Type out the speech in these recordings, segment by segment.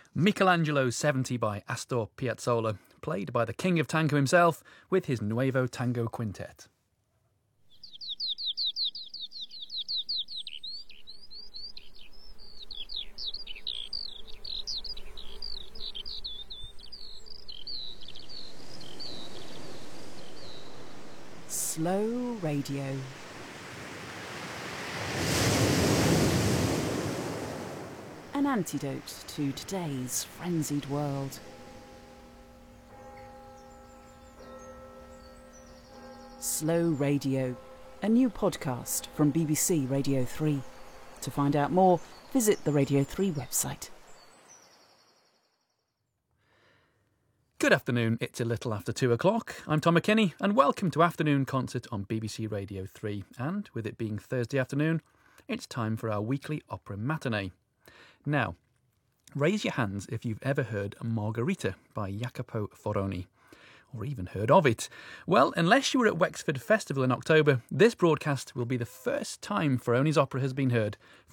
Michelangelo 70 by Astor Piazzolla, played by the king of tango himself with his Nuevo Tango Quintet. Slow Radio. An antidote to today's frenzied world. Slow Radio, a new podcast from BBC Radio 3. To find out more, visit the Radio 3 website. Good afternoon, it's a little after 2 o'clock. I'm Tom McKinney, and welcome to Afternoon Concert on BBC Radio 3. And with it being Thursday afternoon, it's time for our weekly opera matinee. Now, raise your hands if you've ever heard Margherita by Jacopo Foroni, or even heard of it. Well, unless you were at Wexford Festival in October, this broadcast will be the first time Foroni's opera has been heard for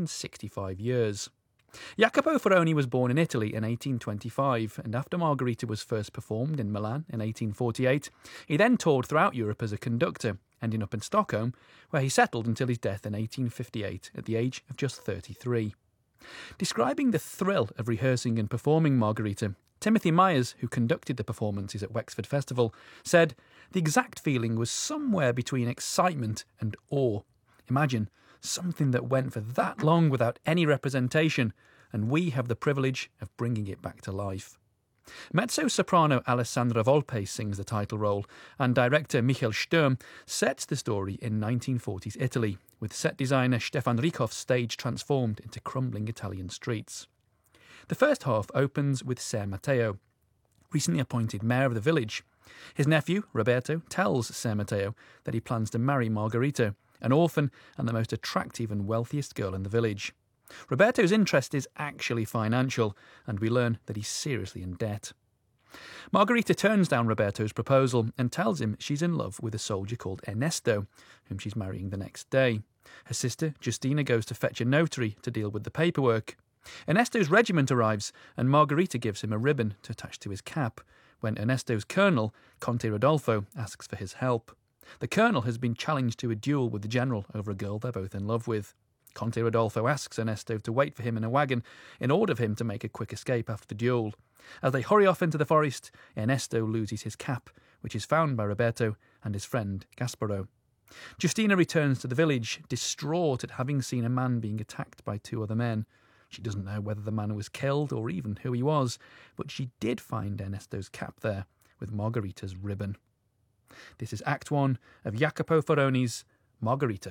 165 years. Jacopo Foroni was born in Italy in 1825, and after Margherita was first performed in Milan in 1848, he then toured throughout Europe as a conductor, ending up in Stockholm, where he settled until his death in 1858 at the age of just 33. Describing the thrill of rehearsing and performing Margherita, Timothy Myers, who conducted the performances at Wexford Festival, said, "The exact feeling was somewhere between excitement and awe. Imagine something that went for that long without any representation, and we have the privilege of bringing it back to life." Mezzo-soprano Alessandra Volpe sings the title role, and director Michael Sturm sets the story in 1940s Italy, with set designer Stefan Rikoff's stage transformed into crumbling Italian streets. The first half opens with Ser Matteo, recently appointed mayor of the village. His nephew, Roberto, tells Ser Matteo that he plans to marry Margherita, an orphan and the most attractive and wealthiest girl in the village. Roberto's interest is actually financial, and we learn that he's seriously in debt. Margherita turns down Roberto's proposal and tells him she's in love with a soldier called Ernesto, whom she's marrying the next day. Her sister, Justina, goes to fetch a notary to deal with the paperwork. Ernesto's regiment arrives, and Margherita gives him a ribbon to attach to his cap, when Ernesto's colonel, Conte Rodolfo, asks for his help. The colonel has been challenged to a duel with the general over a girl they're both in love with. Conte Rodolfo asks Ernesto to wait for him in a wagon in order for him to make a quick escape after the duel. As they hurry off into the forest, Ernesto loses his cap, which is found by Roberto and his friend Gasparo. Justina returns to the village, distraught at having seen a man being attacked by two other men. She doesn't know whether the man was killed or even who he was, but she did find Ernesto's cap there, with Margherita's ribbon. This is Act 1 of Jacopo Foroni's Margherita.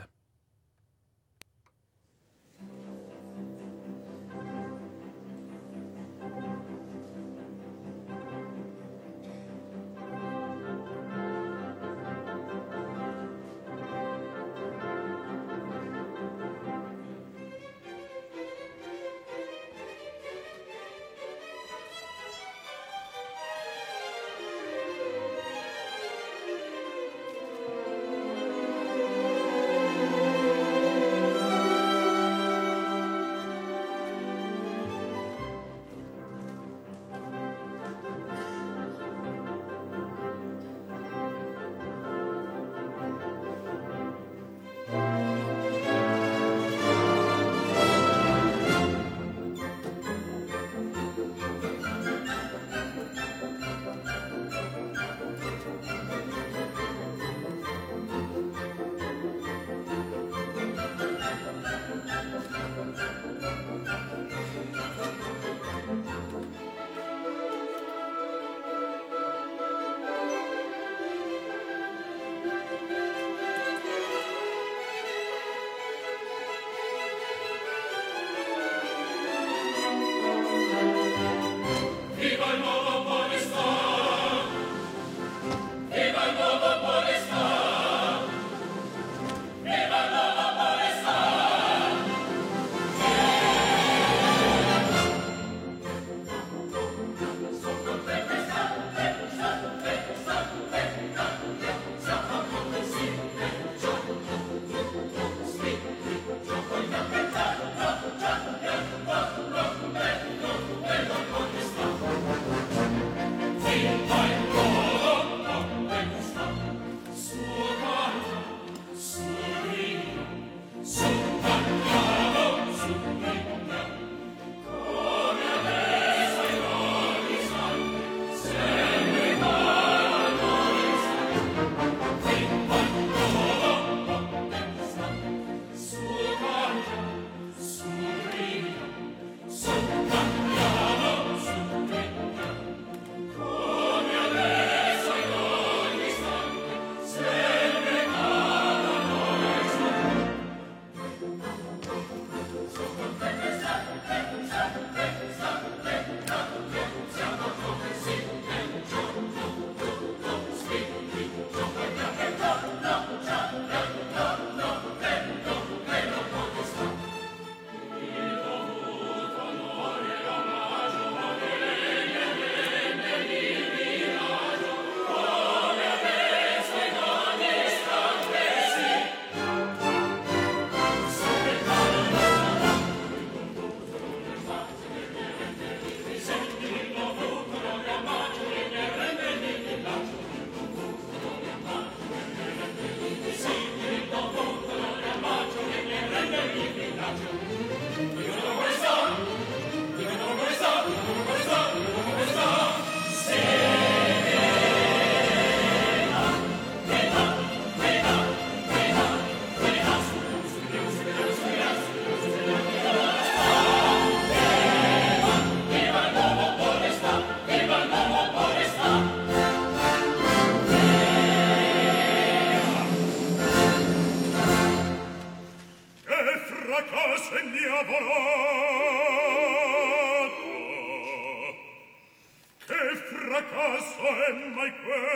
indiavolato. Che fracasso è mai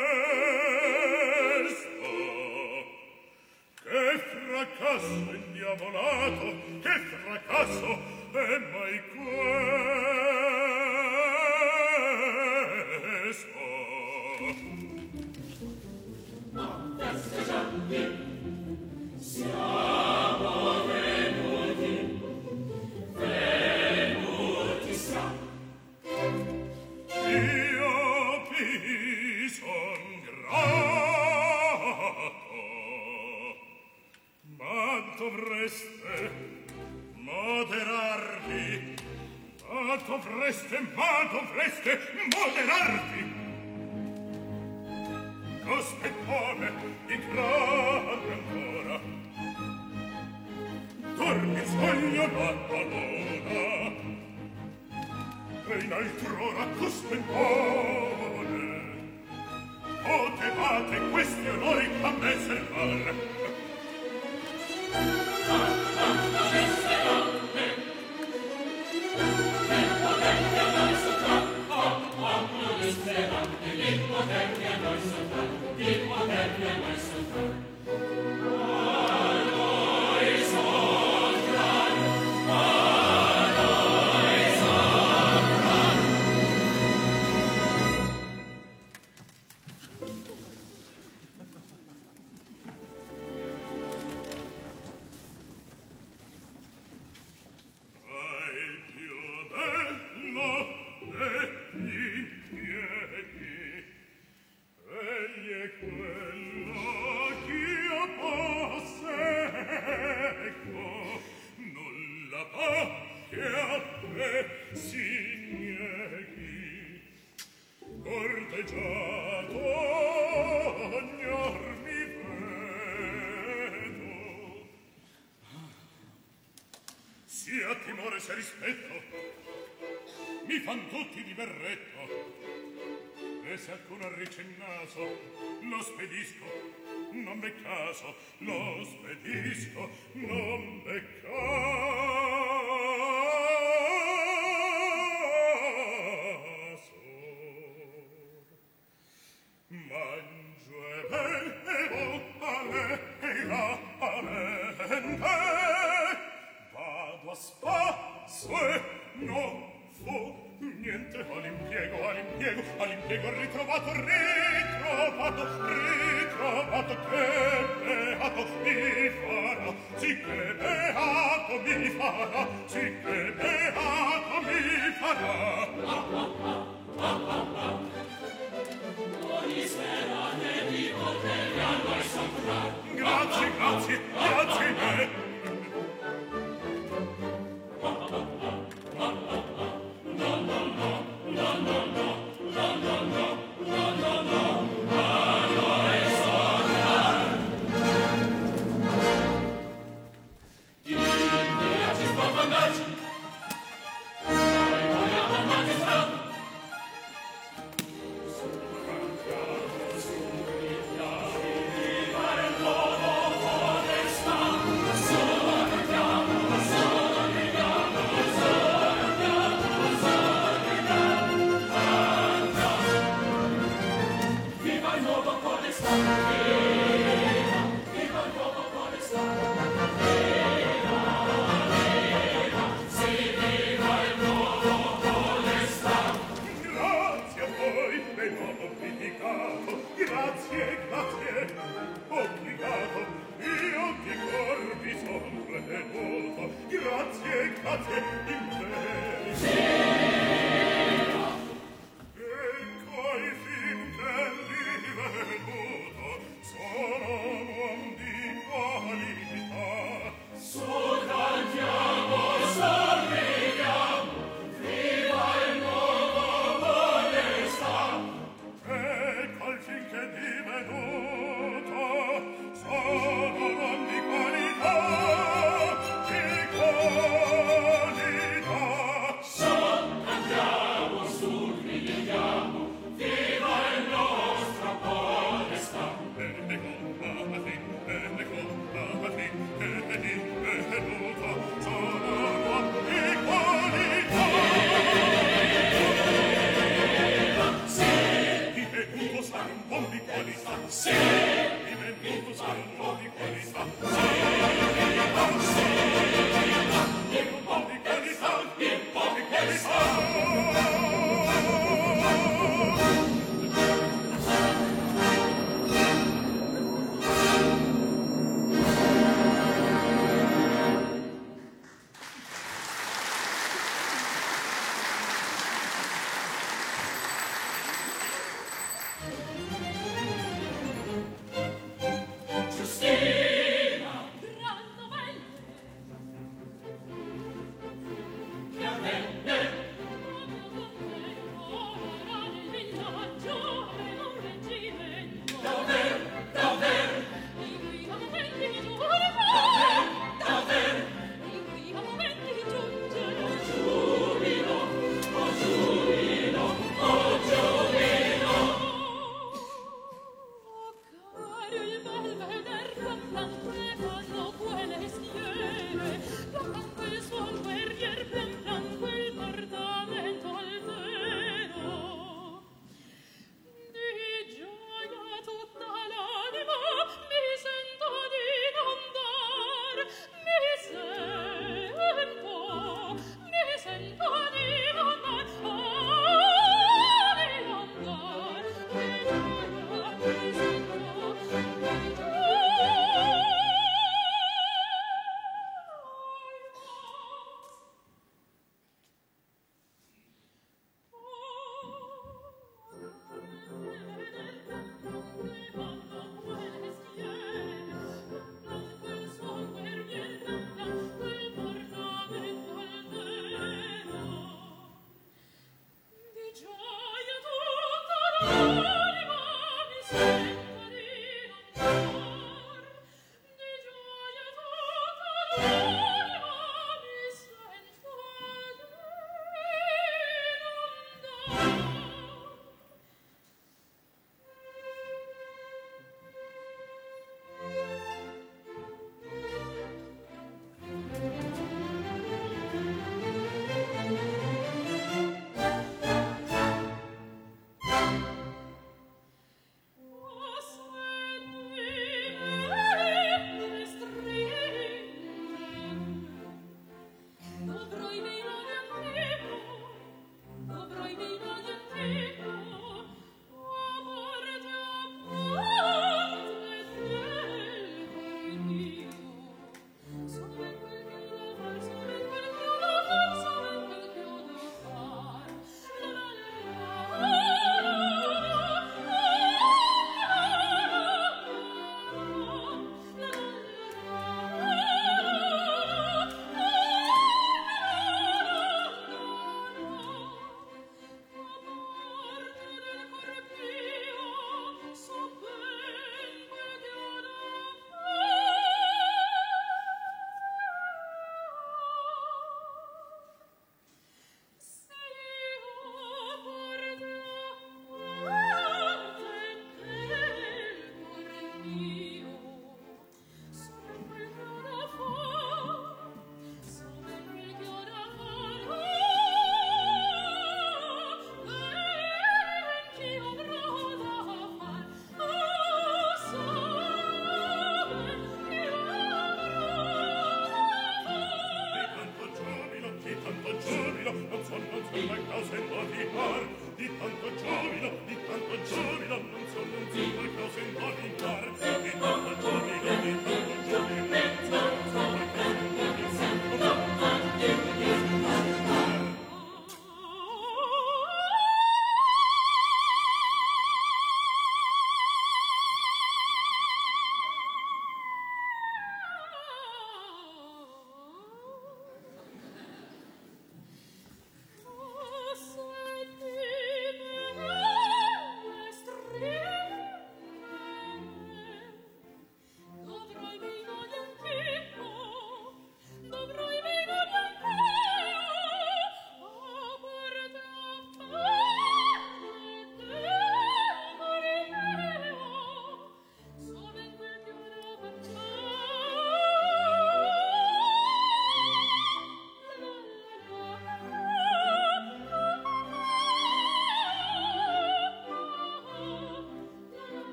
questo? Che fracasso indiavolato, che fracasso è mai questo? Ma festeggiati, siamo venuti siamo. Io vi son grato, ma dovreste moderarvi, moderarvi. Cospettone in grande ancora, dormi sogno la luna, e in altr'ora cospettone potevate questi onori a me servar. Sia timore sia rispetto, mi fan tutti di berretto, e se alcuno arriccia il naso, lo spedisco, non m'è caso, lo spedisco, non m'è caso. Mangio e bevo e la mente, vado a spasso e non fu niente. All'impiego ritrovato, che beato mi farà, sì che beato mi farà, sì che beato mi farà. Ogni sperate di potervi a noi soffrar. Grazie Grazie.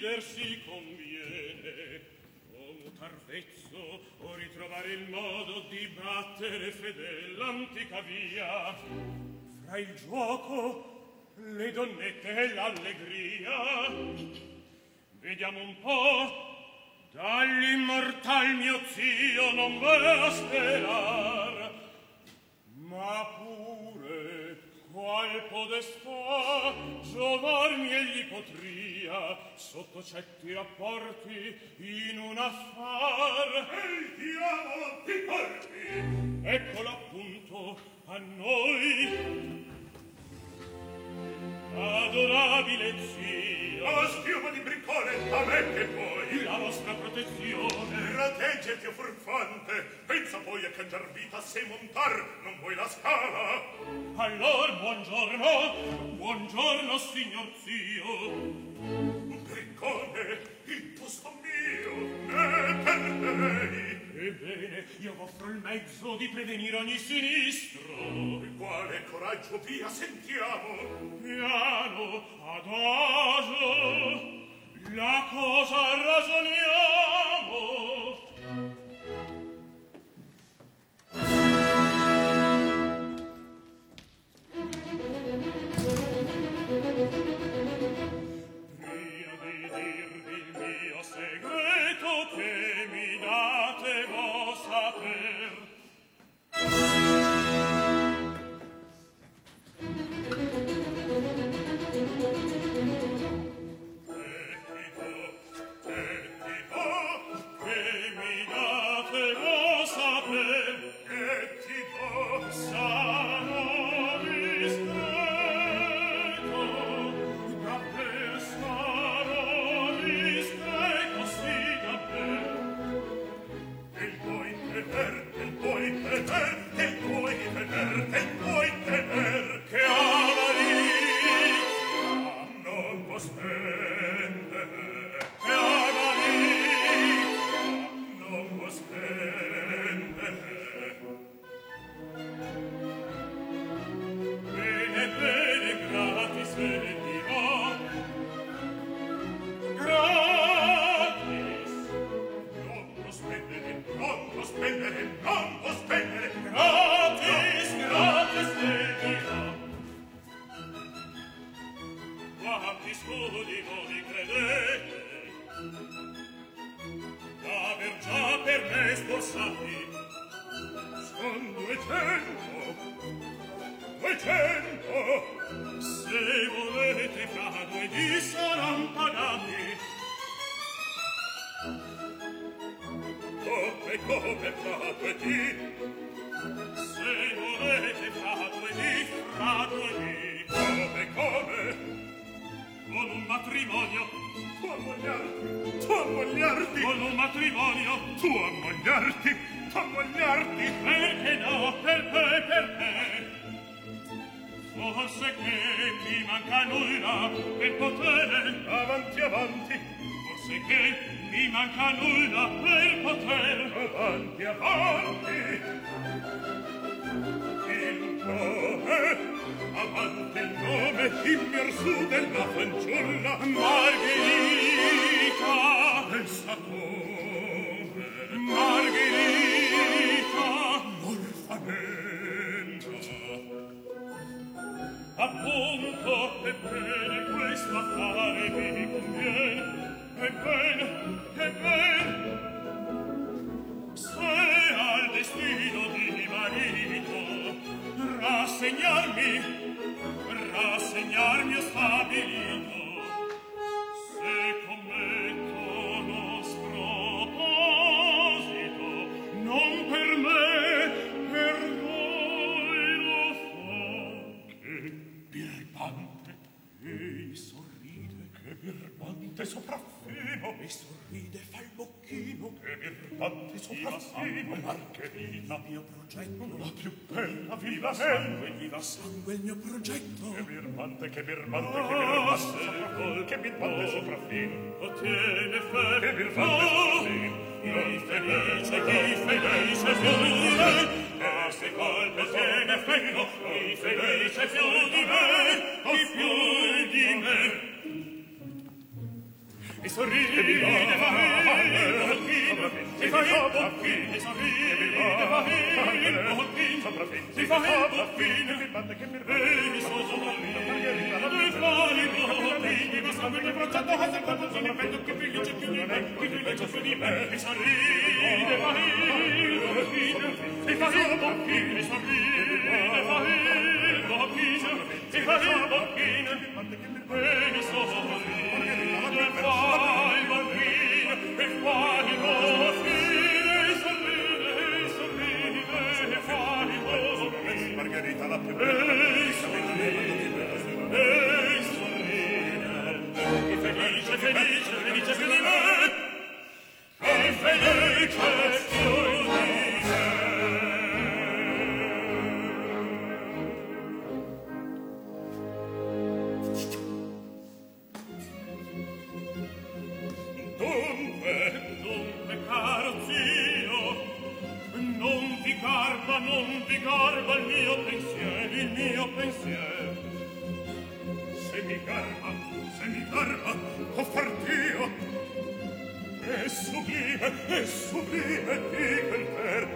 decider si conviene, o mutar vezzo, o ritrovare il modo di battere fedel l'antica via. Fra il giuoco, le donnette e l'allegria, vediamo un po'. Dall'immortal mio zio non ve sperar, ma pure qual podestà giovarmi egli potria sotto certi rapporti in un affar. E il diavolo ti porti! Eccolo appunto a noi, adorabile zio. Oh, schiuma di briccone, a me che vuoi? La vostra protezione. Proteggiti, furfante. Pensa poi a cangiar vita se montar non vuoi la scala. Allor, buongiorno, signor zio. Briccone, il posto mio è per lei. Ebbene, io v'offro il mezzo di prevenire ogni sinistro. E quale coraggio via sentiamo? Piano, adagio, la cosa ragioniamo. Prima di dirvi il mio segreto che mi date vo saper, rassegnarmi ho stabilito. Se commetto uno sproposito, non per me, per voi lo fa. Che birbante, ei sorride, che birbante sopraffino, e sorride fa il bocchino, che birbante sopraffino, Margherita, mio progetto, la più bella, viva sangue il mio progetto, che birbante, che birbante, che birbante sopraffino, ottiene fe, che birbante sopraffino, chi felice più di me, e se colpe ottiene feno, chi felice più di me, chi più di me. E sorride, fa il boccino, sorride, fa il boccino, si fa il boccino, e mi sono e fa il boccino, ma sangue del bracciato, a se quando sono petto, che figlio c'è più di me, che figlio c'è più di me, e sorride, fa il boccino, si fa il boccino, sorride, fa il boccino, si fa il boccino, e mi sono e fa il boccino, e fa il boccino, sorride, sorride, e fa il boccino, Margherita la più bella, e sorride, e felice, felice, felice più di me, e felice più di me. Dunque, caro zio, non vi garba il mio pensiero. Se mi garba, può far Dio. È sublime, dico il ver,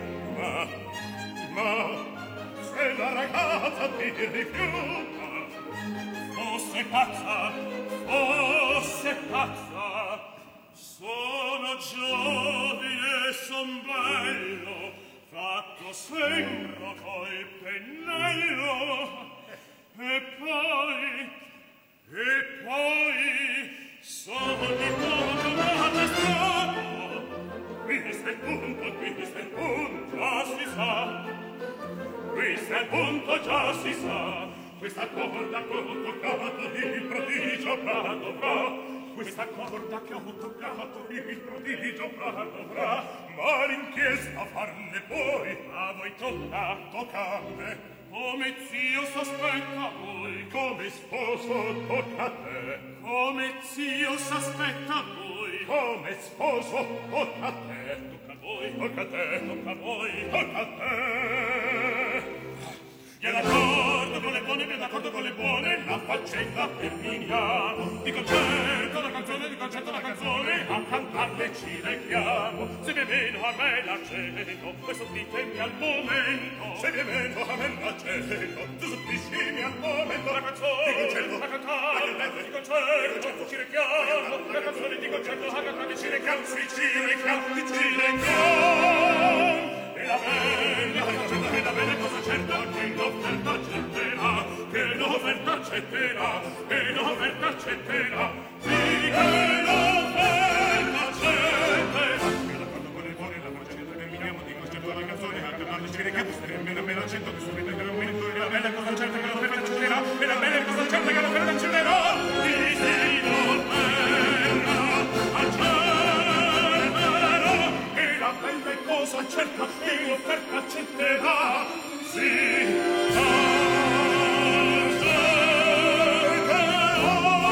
ma, se la ragazza ti rifiuta, fosse pazza, sono giovine, son bello, fatto sembro col pennello, e poi sono di nuovo magistrato. Questo è il punto, già si sa. Questo è il punto, già si sa. Questa corda che ho toccato, il prodigio avrà. Questa corda che ho toccato, il prodigio avrà. Ma l'inchiesta farne poi, a voi tocca a me. Come zio s'aspetta a voi, come sposo tocca a te. Come zio s'aspetta a voi, come sposo tocca a te. Tocca a voi, tocca a te, tocca a voi, tocca a te. Viene d'accordo con le buone, viene d'accordo con le buone, la faccenda terminiamo. Di concerto la canzone, a cantarle ci rechiamo. Se vi è meno a me l'accento, voi sottitemi al momento. Se vi è meno a me l'accento, tu sottiscimi al momento. La canzone, a cantare, di concerto ci rechiamo. La canzone di concerto a cantare ci rechiamo. Ci rechiamo. E la bella cosa certa che l'offerta accetterà, che l'offerta accetterà, che l'offerta accetterà, sì, che l'offerta accetterà. Mi d'accordo con le buone, la faccenda terminiamo di concerto alla canzone, a cantarle ci rechiamo, se me l'accetto che subito in quel momento, e la bella cosa certa che l'offerta accetterà, e la bella cosa certa che l'offerta accetterà, sì, l'offerta accetterà, e la bella cosa certa che l'offerta accetterà, sì, accetterà.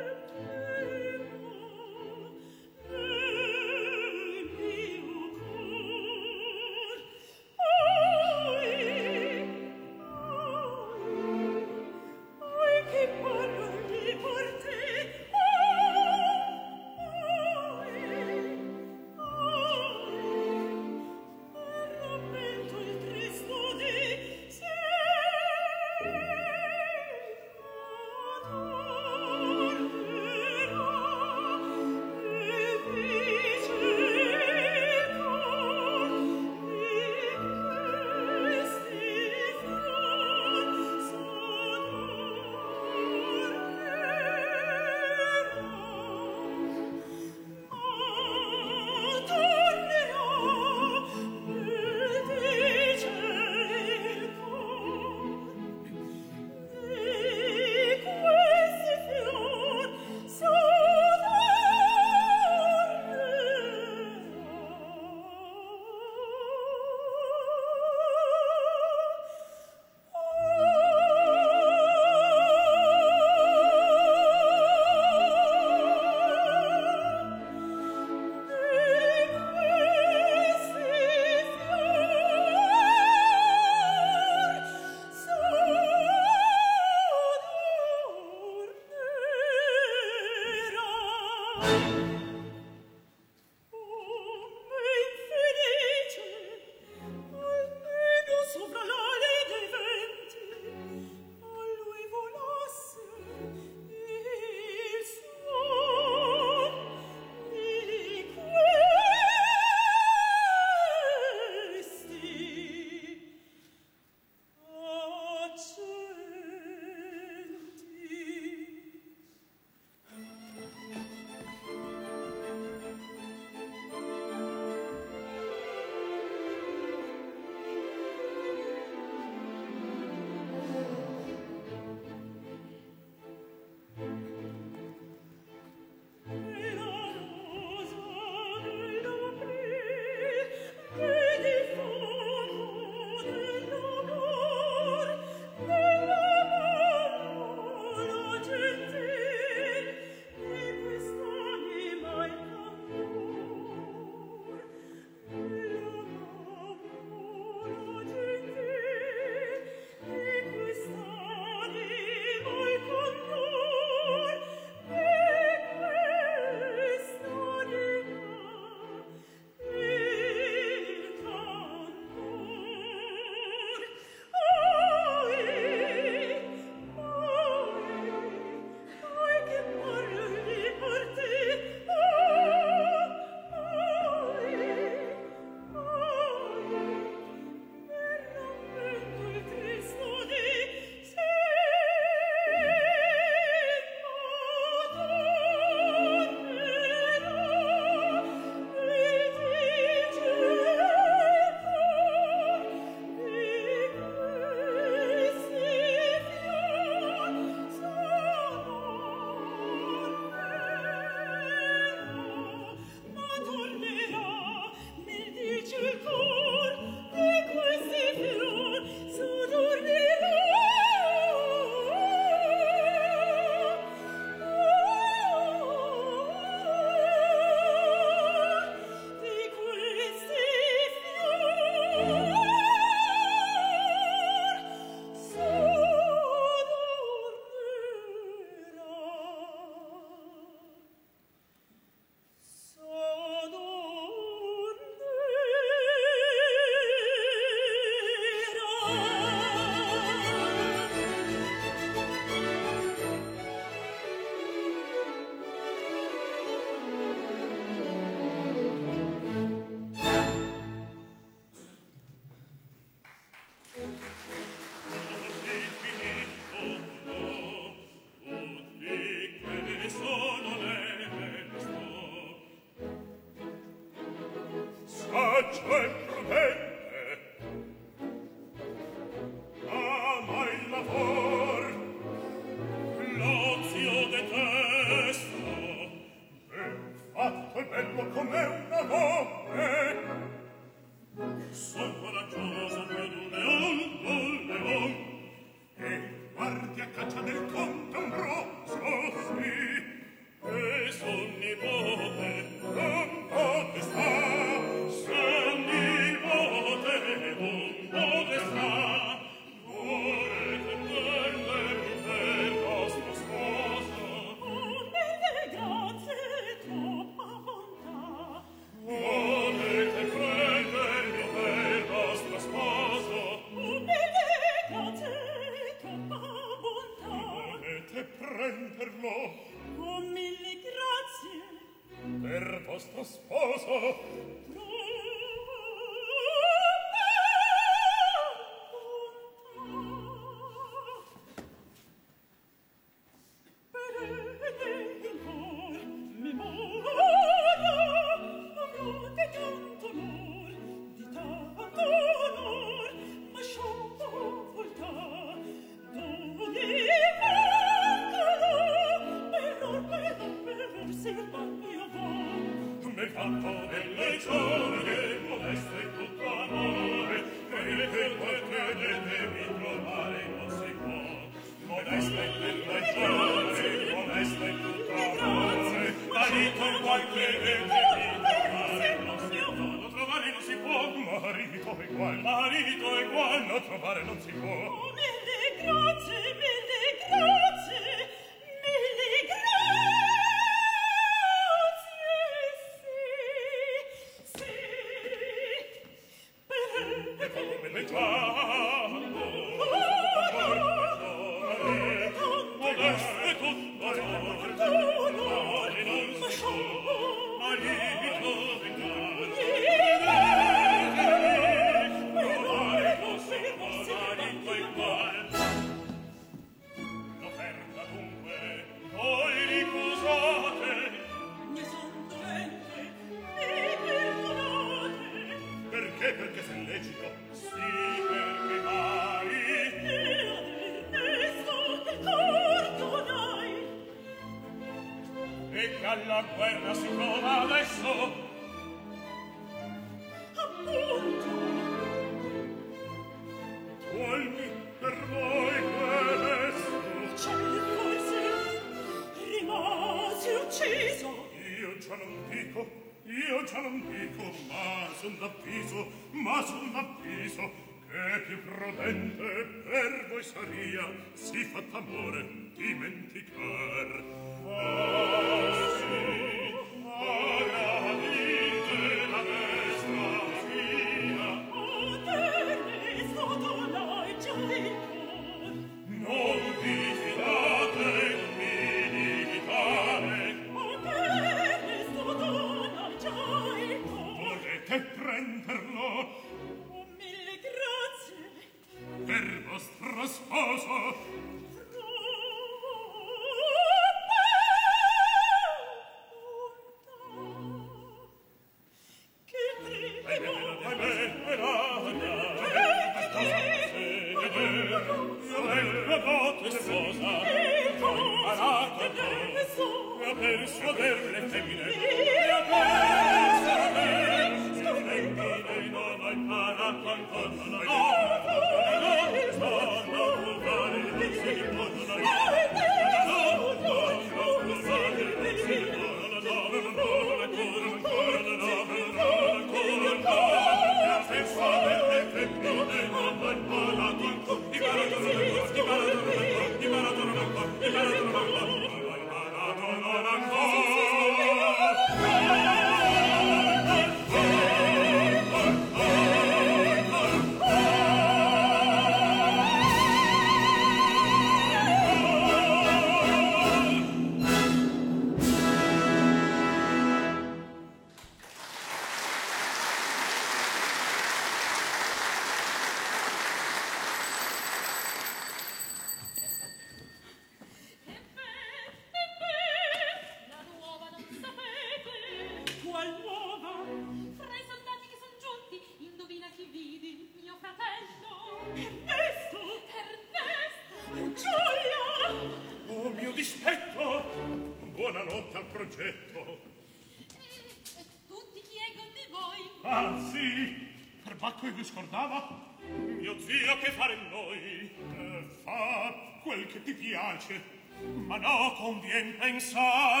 Ma no, convien pensar,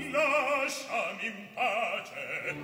lasciami in pace.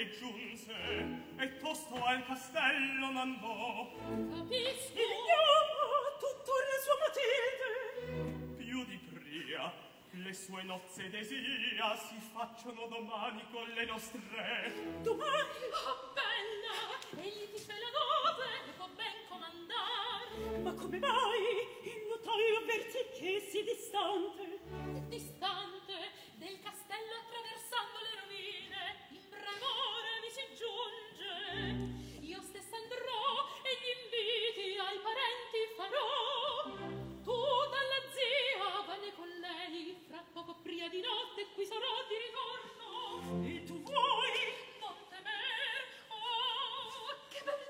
notte giunse e tosto al castello mandò. Capisco. Ignama tuttor le sue Matilde. Più di pria, le sue nozze desia si facciano domani con le nostre. Domani? Oh, bella, egli ti fe la nove e può ben comandar. Ma come mai il notaio avverti che si distante? Distante del castello attraversando le rovine, in premore mi si giunge. Io stessa andrò e gli inviti ai parenti farò. Tu dalla zia vanne con lei, fra poco pria di notte qui sarò di ritorno. E tu vuoi? Non temer, oh, che bel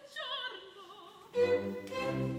giorno!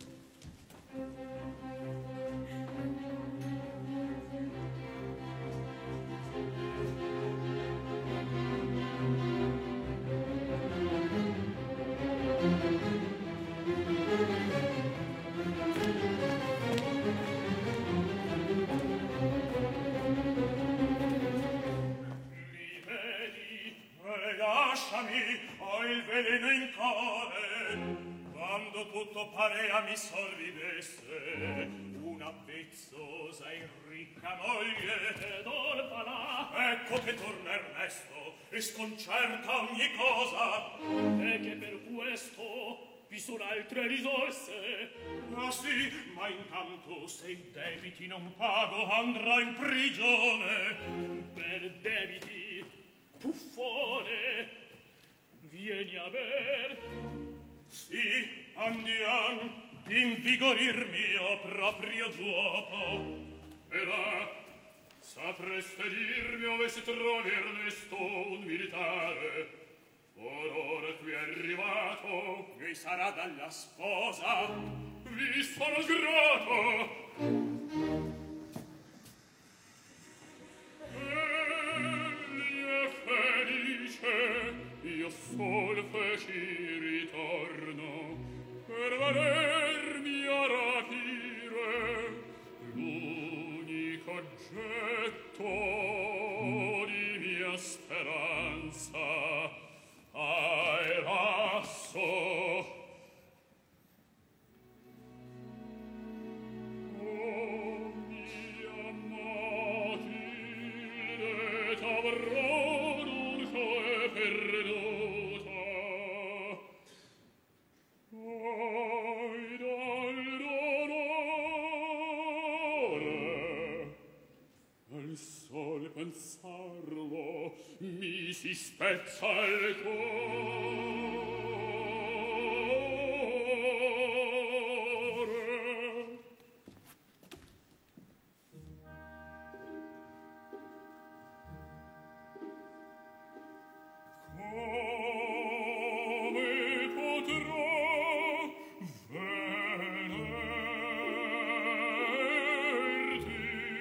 Ho il veleno in core, quando tutto parea mi sorridesse, una vezzosa e ricca moglie ed orfana. Ecco che torna Ernesto e sconcerta ogni cosa, e che per questo vi sono altre risorse. Ah sì, ma intanto se i debiti non pago andrà in prigione. Per debiti, buffone, vieni a ver. Sì, andiam, invigorir mio proprio giuoco. E là, sapreste dirmi ove si trovi Ernesto, un militare. Ora qui è arrivato, vi sarà dalla sposa. Vi sono grato. Egli è felice, io sol feci ritorno per valermi a rapire l'unico oggetto di mia speranza. Ai lasso, oh mia Matilde, t'avrò dunque perduta. Ai dal dolore, al sol pensarlo, mi si spezza il cuore. Come potrò vederti?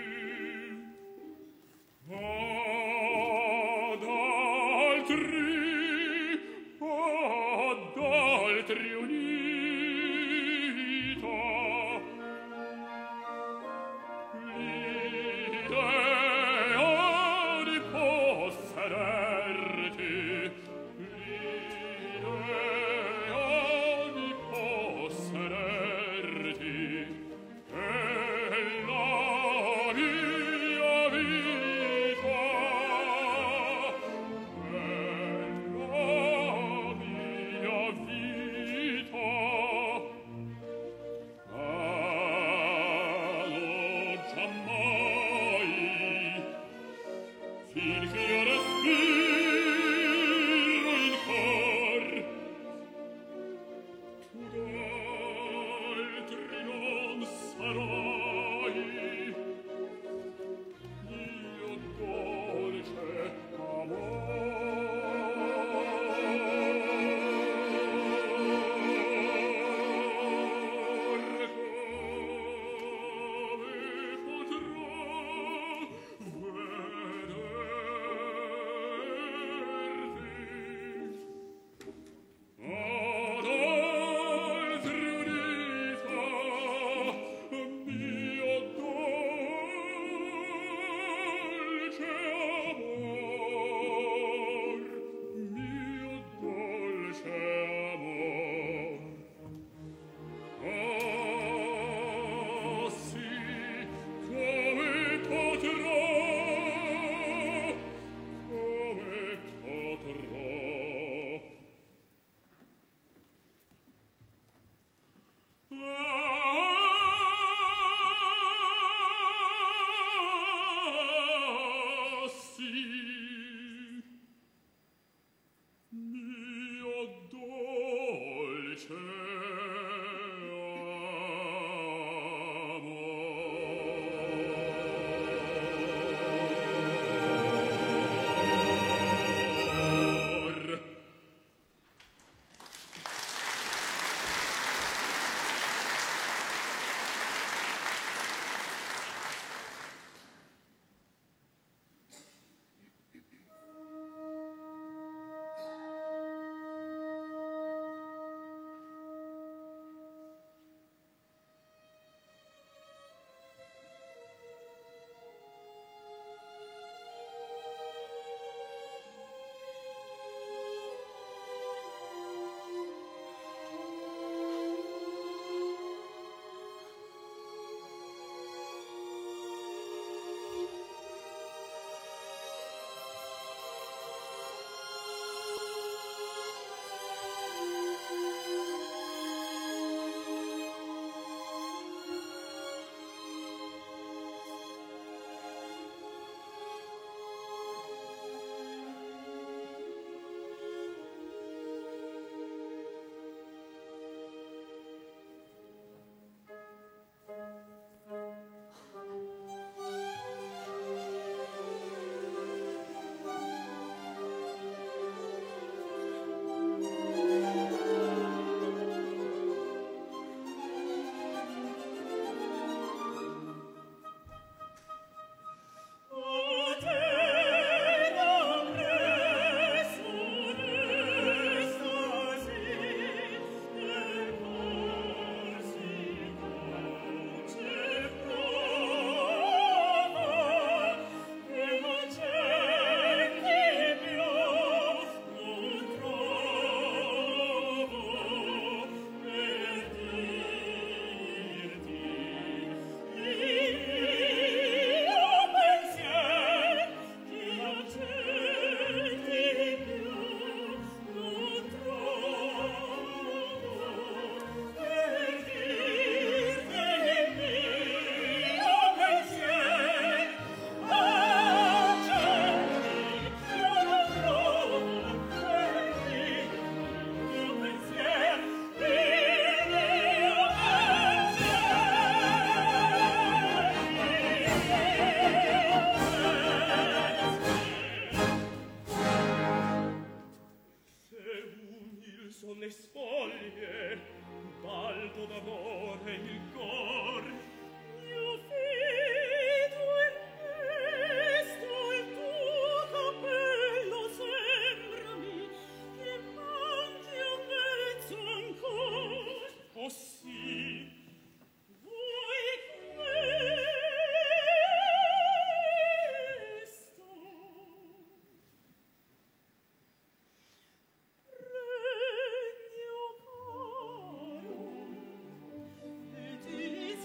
Ad altri unita, l'idea di possederti, l'idea di possederti, è la mia vita. It is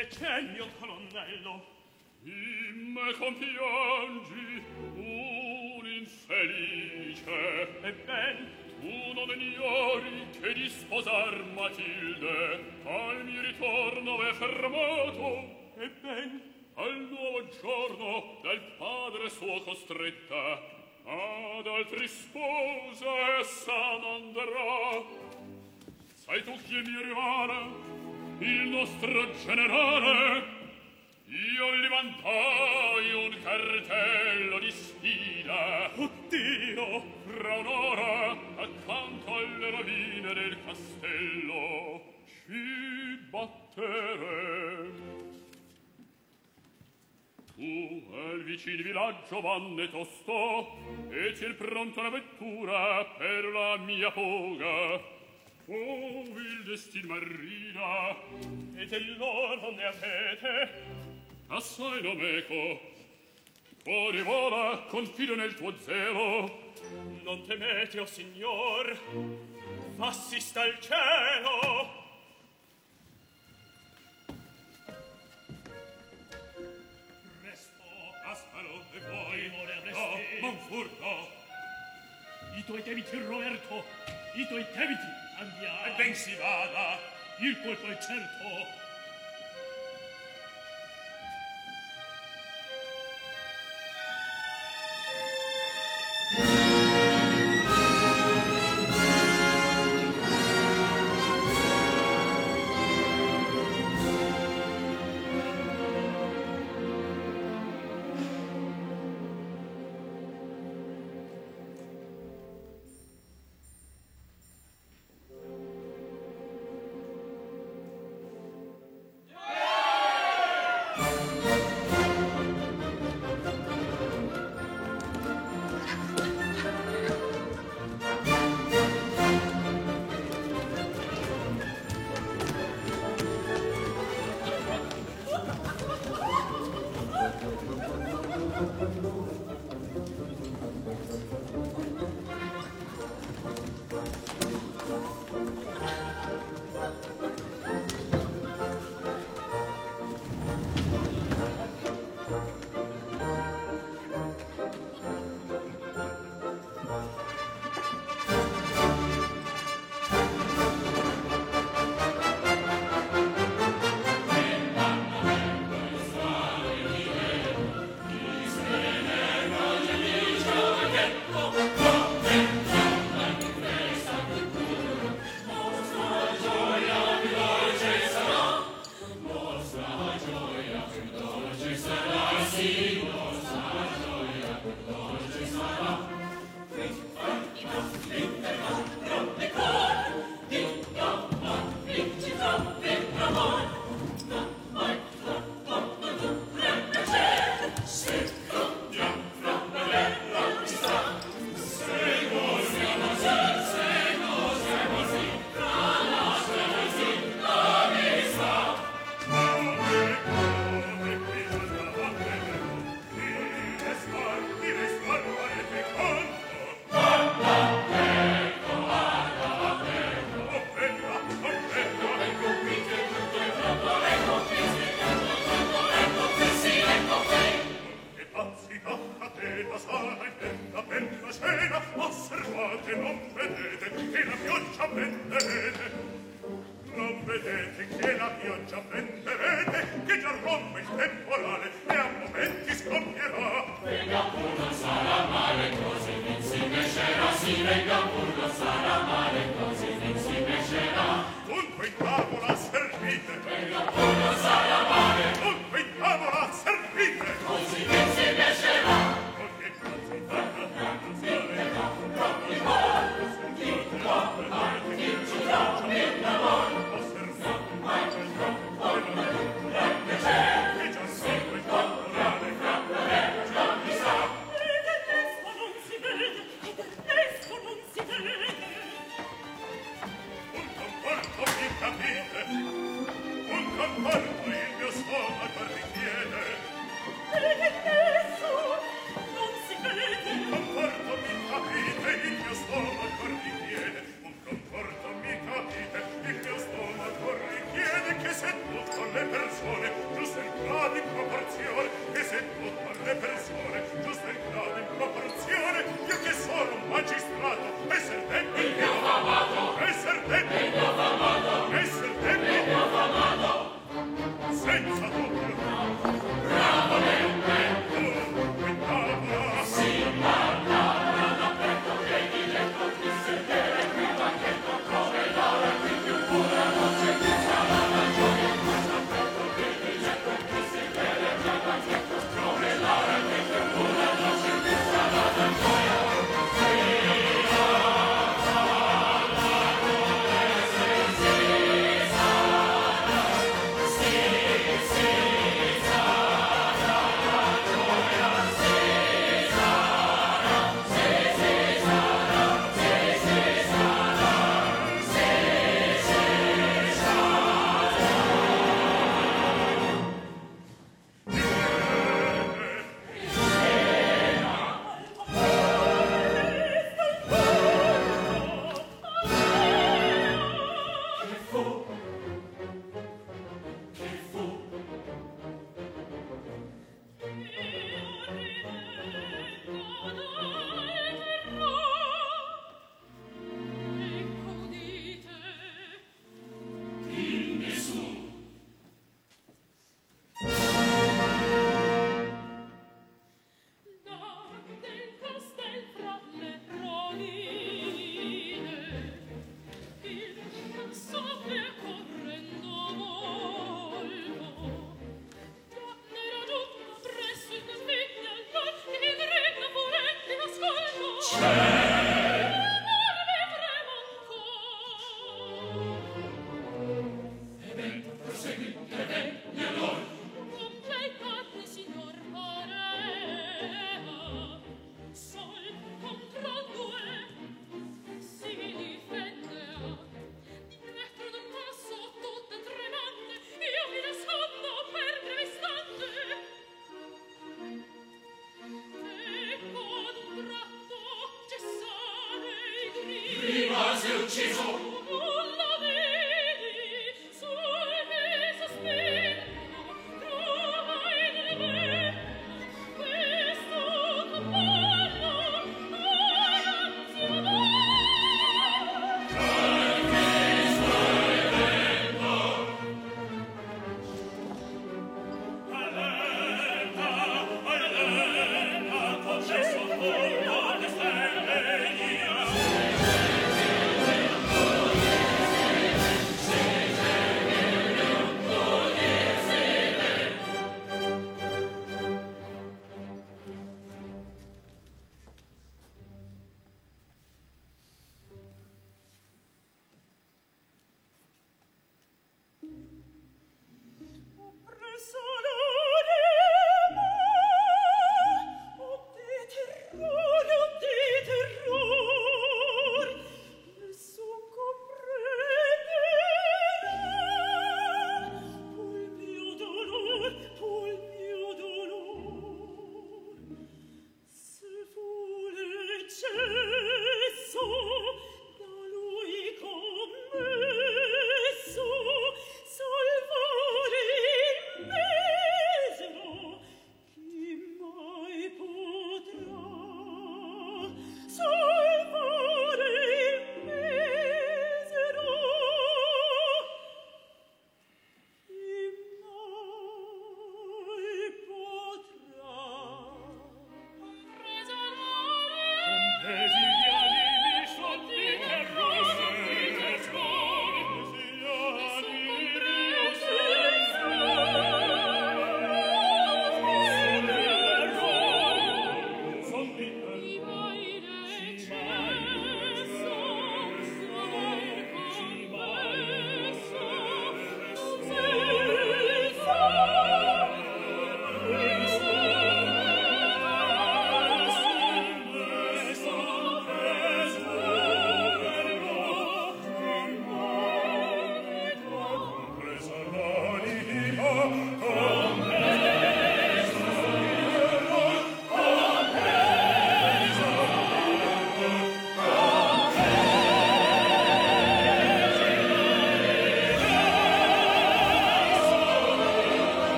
che c'è il mio colonnello? In me compiangi un infelice. Ebben, Tu non ignori che di sposar Matilde al mio ritorno è fermato. ebben, Al nuovo giorno dal padre suo costretta ad altri spose essa n'andrà. Sai tu chi mi rimane? Il nostro generale. Io gli vantai un cartello di sfida. oddio, Fra un'ora, accanto alle rovine del castello, ci batteremo. Tu al vicino villaggio vanne tosto e c'è pronta una vettura per la mia foga. Oh, il destin marina, e dell'oro ne avete? assai non meco. Cuore vola, confido nel tuo zelo. Non temete, o signor, assista il cielo. Presto, Asparo, e voi? Timore avresti. No, non furto. I tuoi debiti, Roberto, i tuoi debiti, andiamo. E ben si vada. Il colpo è certo. Oh,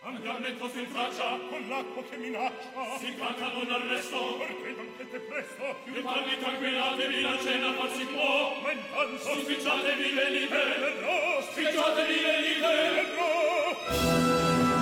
Andamento si infraccia, con l'acqua che minaccia, si tratta d'un arresto. perché non siete presto? Più tardi tranquillatevi, la cena far si può. Ma intanto Spicciatevi le lite, verrò, spicciatevi le lite. verrò.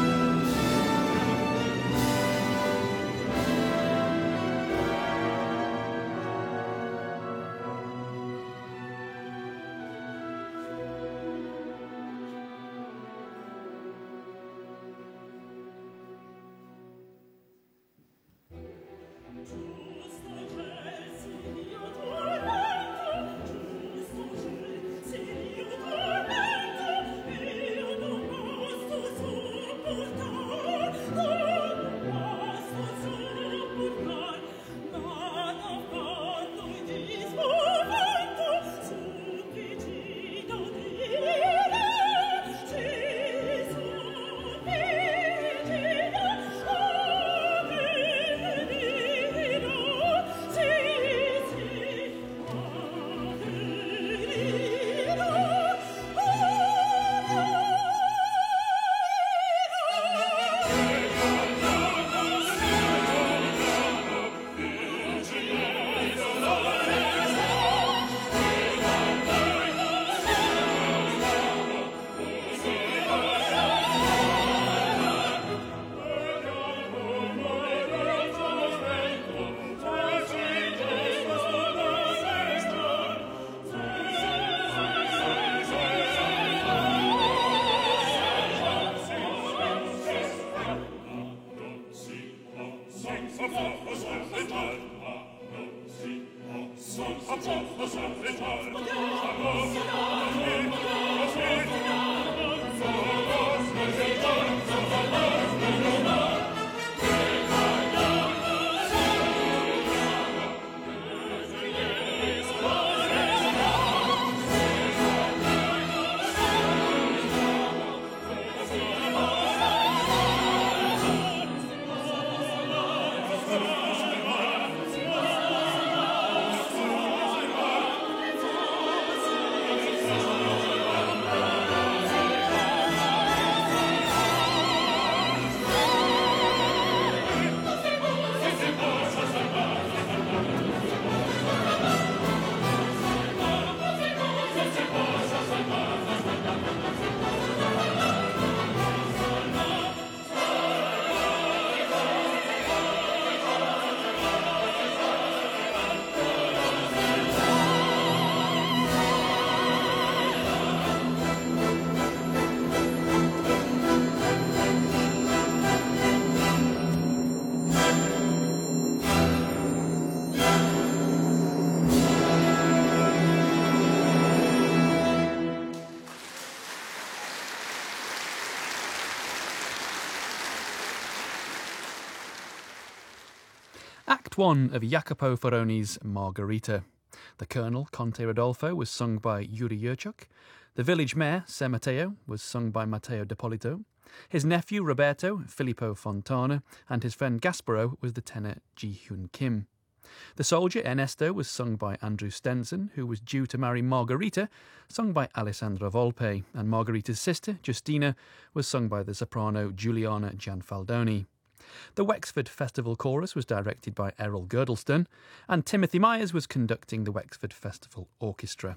Act 1 of Jacopo Foroni's Margherita. The Colonel, Conte Rodolfo, was sung by Yuri Yurchuk. The village mayor, Ser Matteo, was sung by Matteo D'Ippolito. His nephew, Roberto, Filippo Fontana, and his friend Gasparo was the tenor Ji Hyun Kim. The soldier, Ernesto, was sung by Andrew Stenson, who was due to marry Margherita, sung by Alessandra Volpe, and Margherita's sister, Justina, was sung by the soprano Giuliana Gianfaldoni. The Wexford Festival Chorus was directed by Errol Girdleston, and Timothy Myers was conducting the Wexford Festival Orchestra.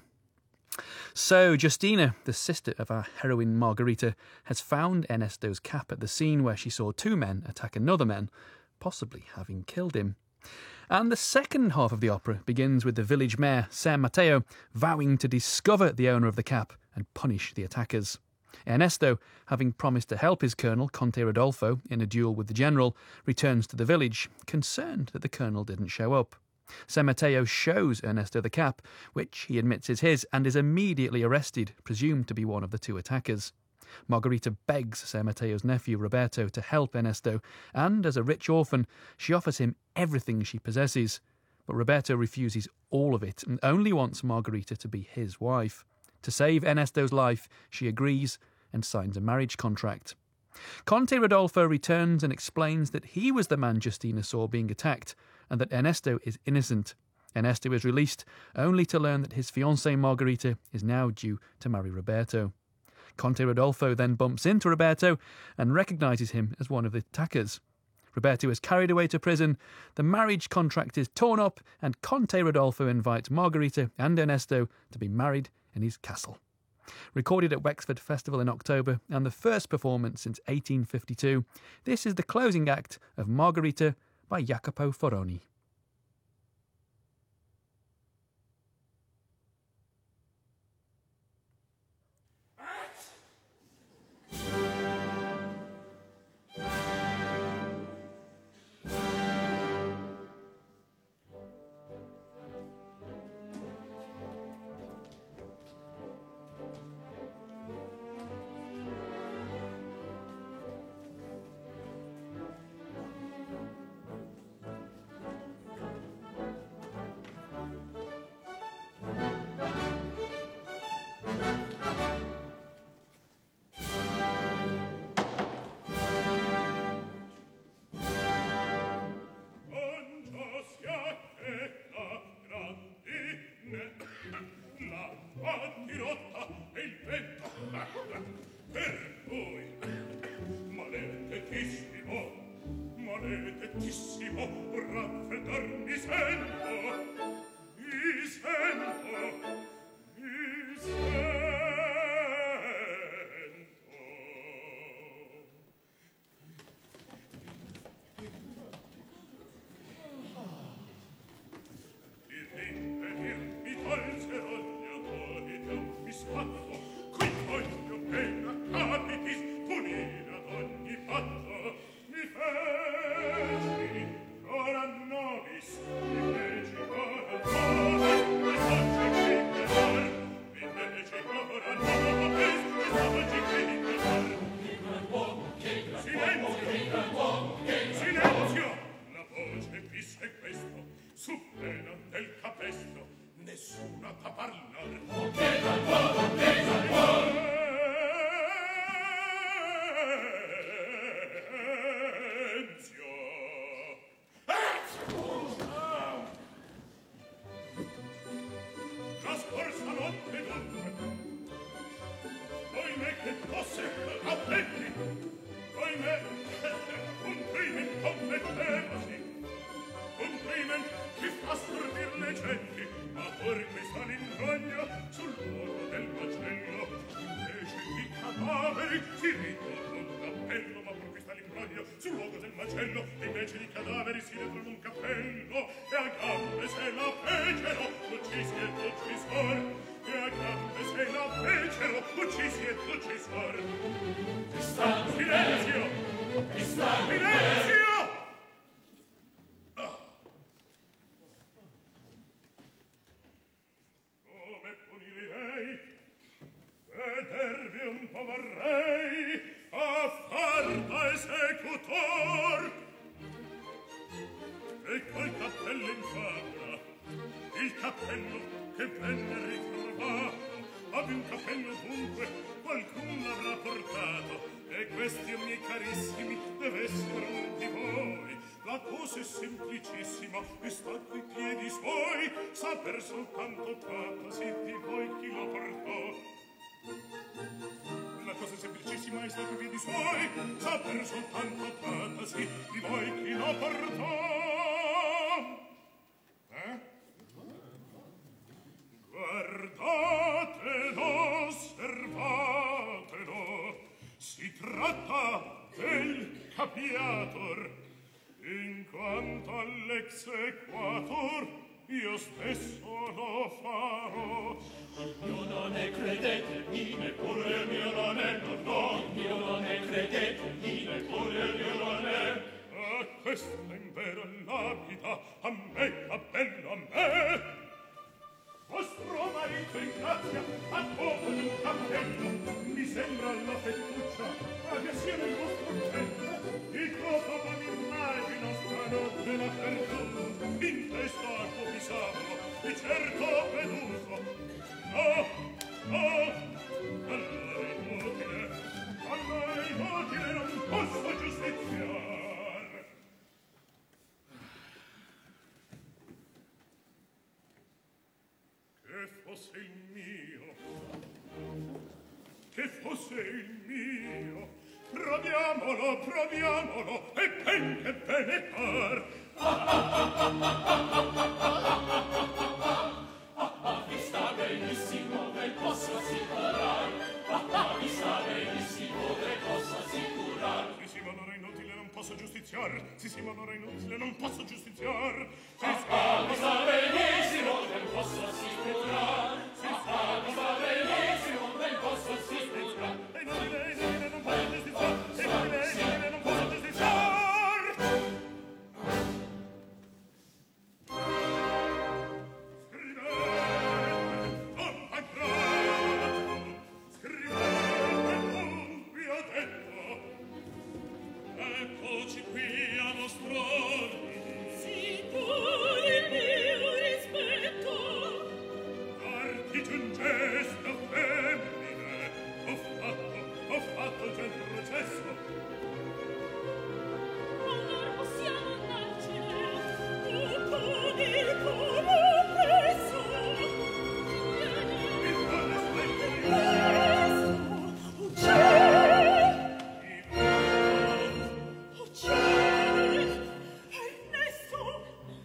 So, Justina, the sister of our heroine Margherita, has found Ernesto's cap at the scene where she saw two men attack another man, possibly having killed him. And the second half of the opera begins with the village mayor, Ser Matteo, vowing to discover the owner of the cap and punish the attackers. Ernesto, having promised to help his colonel, Conte Rodolfo, in a duel with the general, returns to the village, concerned that the colonel didn't show up. Ser Matteo shows Ernesto the cap, which he admits is his, and is immediately arrested, presumed to be one of the two attackers. Margherita begs Ser Matteo's nephew, Roberto, to help Ernesto, and, as a rich orphan, she offers him everything she possesses. But Roberto refuses all of it, and only wants Margherita to be his wife. To save Ernesto's life, she agrees and signs a marriage contract. Conte Rodolfo returns and explains that he was the man Justina saw being attacked, and that Ernesto is innocent. Ernesto is released, only to learn that his fiancée Margherita is now due to marry Roberto. Conte Rodolfo then bumps into Roberto and recognises him as one of the attackers. Roberto is carried away to prison, the marriage contract is torn up, and Conte Rodolfo invites Margarita and Ernesto to be married in his castle. Recorded at Wexford Festival in October and the first performance since 1852, this is the closing act of Margarita by Jacopo Foroni. Che fosse fosse il mio. Proviamolo, proviamolo, e ben che bene par. Vi sta benissimo, ve posso assicurar. Vi sta benissimo, ve posso assicurar. Sì, ma allora inutile non posso giustiziar. Sì, ma allora inutile non posso giustiziar. Vi sta benissimo, ve posso assicurar. Vi sta benissimo, ve posso assicurar. E inutile non posso giustiziar. E inutile non posso giustiziar. Eccoci qui a mostrarvi. Sì, pur il mio rispetto. Arti giungesta femmine, ho fatto già il processo. Allora possiamo andarcene. Tu dir come presso. Il cuore splendido. Presso. Uccide. Uccide. Ernesto.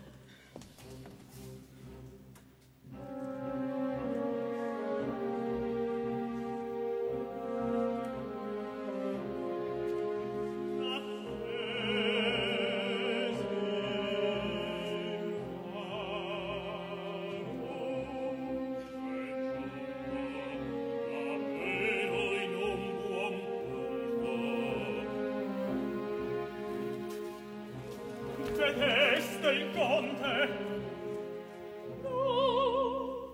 Detesta il conte. No.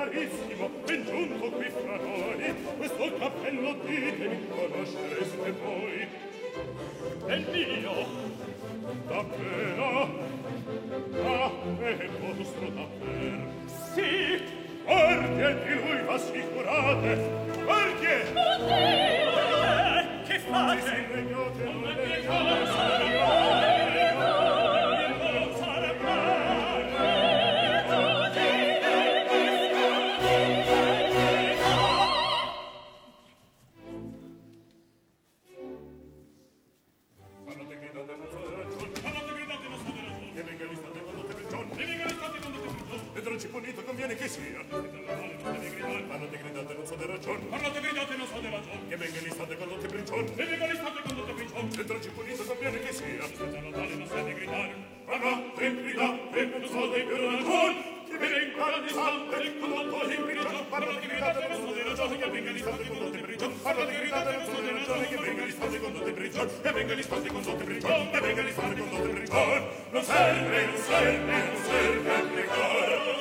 carissimo, ben giunto qui fra noi. Questo cappello ditemi, conoscereste voi. È mio, davvero? Ah, è vostro davvero? Sì, guardie di lui v'assicurate. Guardie! Oddio! Che fate? Si regnate, non le punito conviene che sia. Parlate gridate non so di ragione. Parlate gridate non so di ragione. Che venga l'istate condotte prigione. Che venga l'istate condotte prigione. Entrarci punito conviene che sia. Senza notare non sa di gridare. Parlate gridate non so di più ragione. Che venga l'istate condotte in prigione. Parlate gridate non so di ragione. Che venga l'istate condotte in prigione. Parlate gridate non so di ragione. Che venga l'istate condotte in prigione. Che venga l'istate condotte in prigione. Che venga l'istate condotte in prigione. Non serve, non serve, non serve a pregare.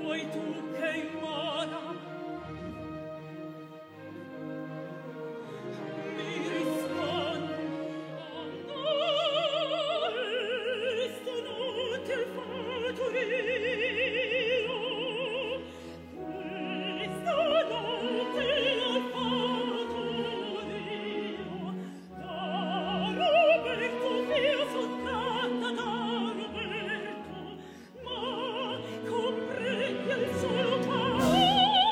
vuoi tu che immora mi rispondi? Questo non ti è fatto io, questa non ti è fatto io. Da Roberto io son tratta da Roberto, ma comprendi il solo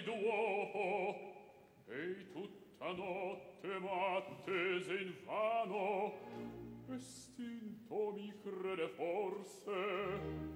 d'uopo, e tutta notte m'attese invano, e stinto mi crede forse.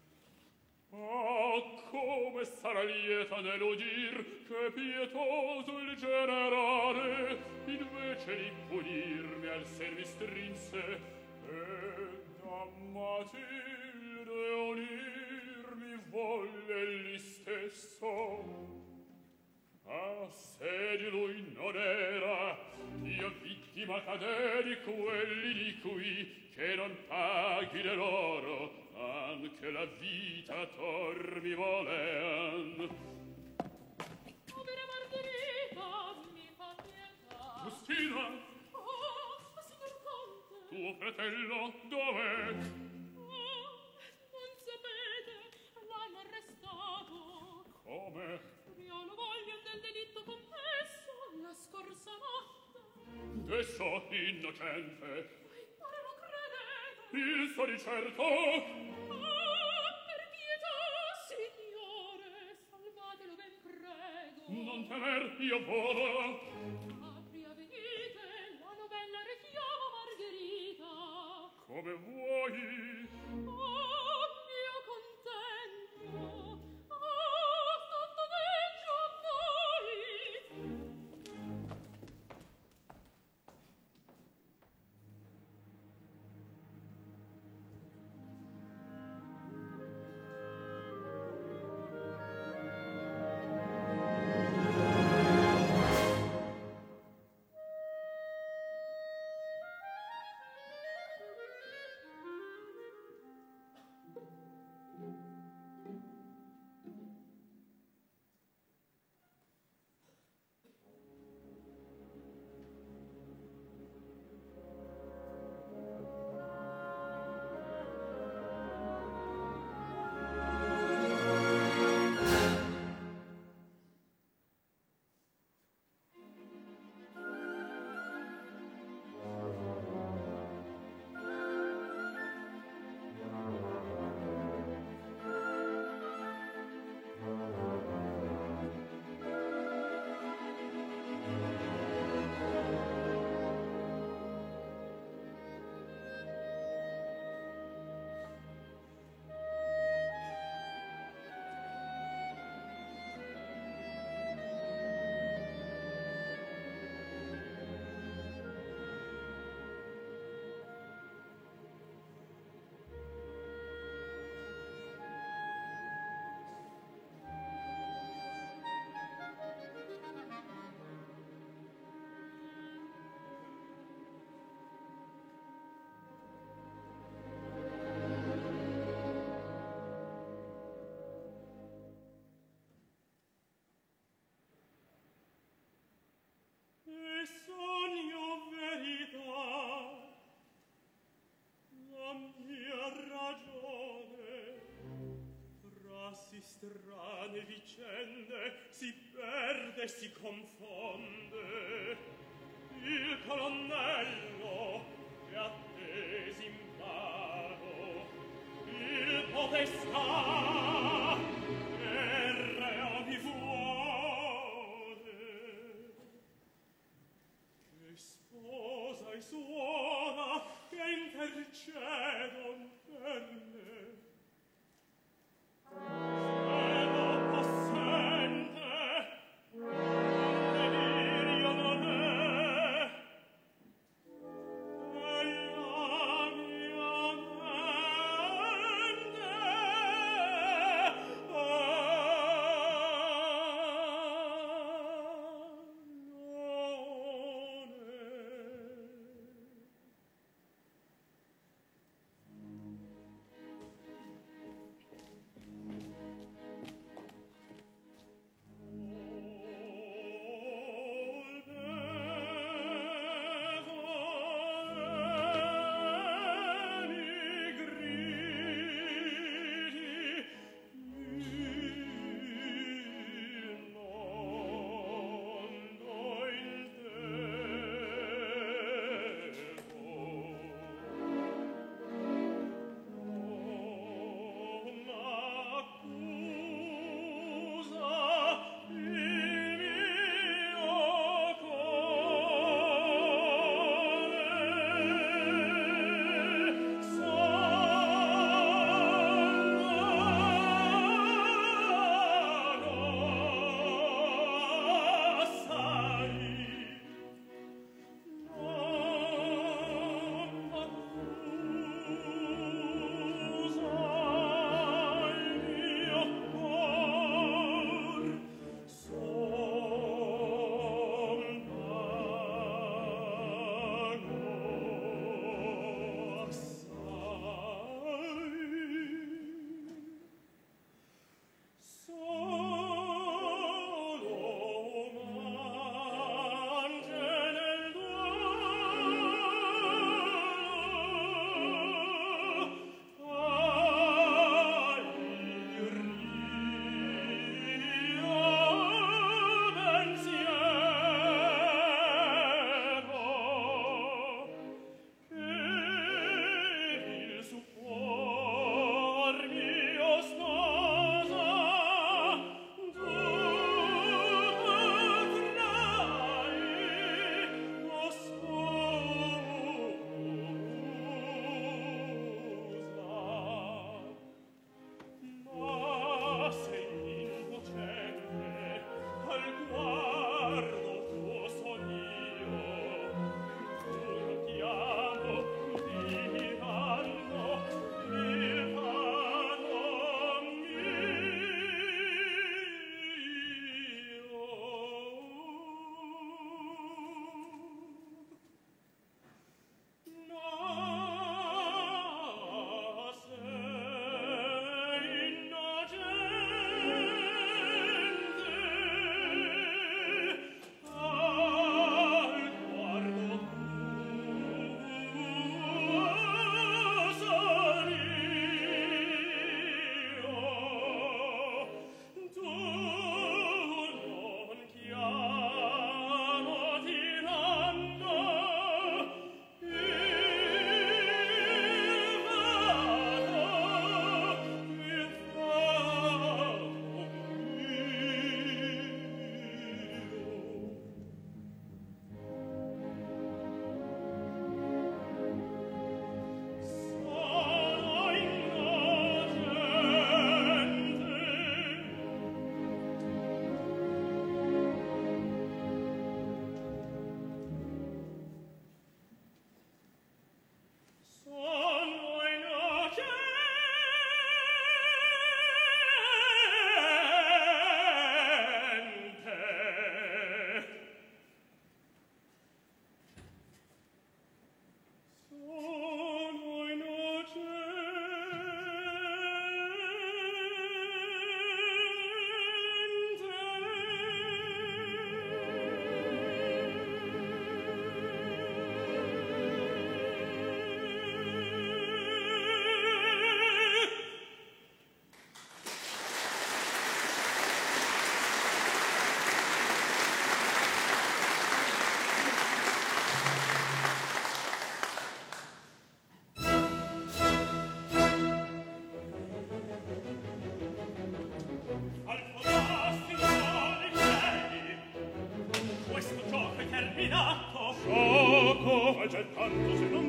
Ah, come sarà lieta nell'udir che pietoso il generale invece di punirmi al sen mi strinse ed a Matilde unirmi volle egli stesso. Ah, se di lui non era io vittima cadè di quelli di cui che non paghi de loro anche la vita tormi volean. Povera Margherita, mi fa pietà. Giustina, Oh, signor Conte. tuo fratello dov'è? Non sapete, l'hanno arrestato. Come? Io lo voglio del delitto commesso la scorsa notte. Adesso innocente. Ora lo credete? Il so di certo. Per pietà, signore, salvatelo ben prego. Non temer, io volo. Apria, venite, la novella richiama Margherita. Come vuoi. Oh, mio contento. Oh, sottoveggio a voi. E sogno verità, la mia ragione, tra si strane vicende si perde e si confonde. Il colonnello è attesi invano, il potestà e rea mi vuole. E sposa e suona che intercedon per me. Se lo possente, un delirio non è, e la mia mente non è.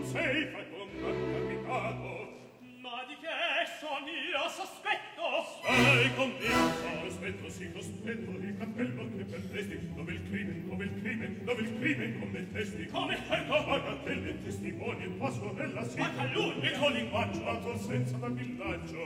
sei fecondo capitato. Ma di che son io sospetto? Sei convinto? Cospetto, sì, cospetto, il cappello che perdesti, dove il crimine, dove il crimine, dove il crimine commettesti. Come? Ecco, bagatelle, testimoni, il tuo sorella sì. Ma calunni! Il tuo linguaggio, la tua assenza da villaggio.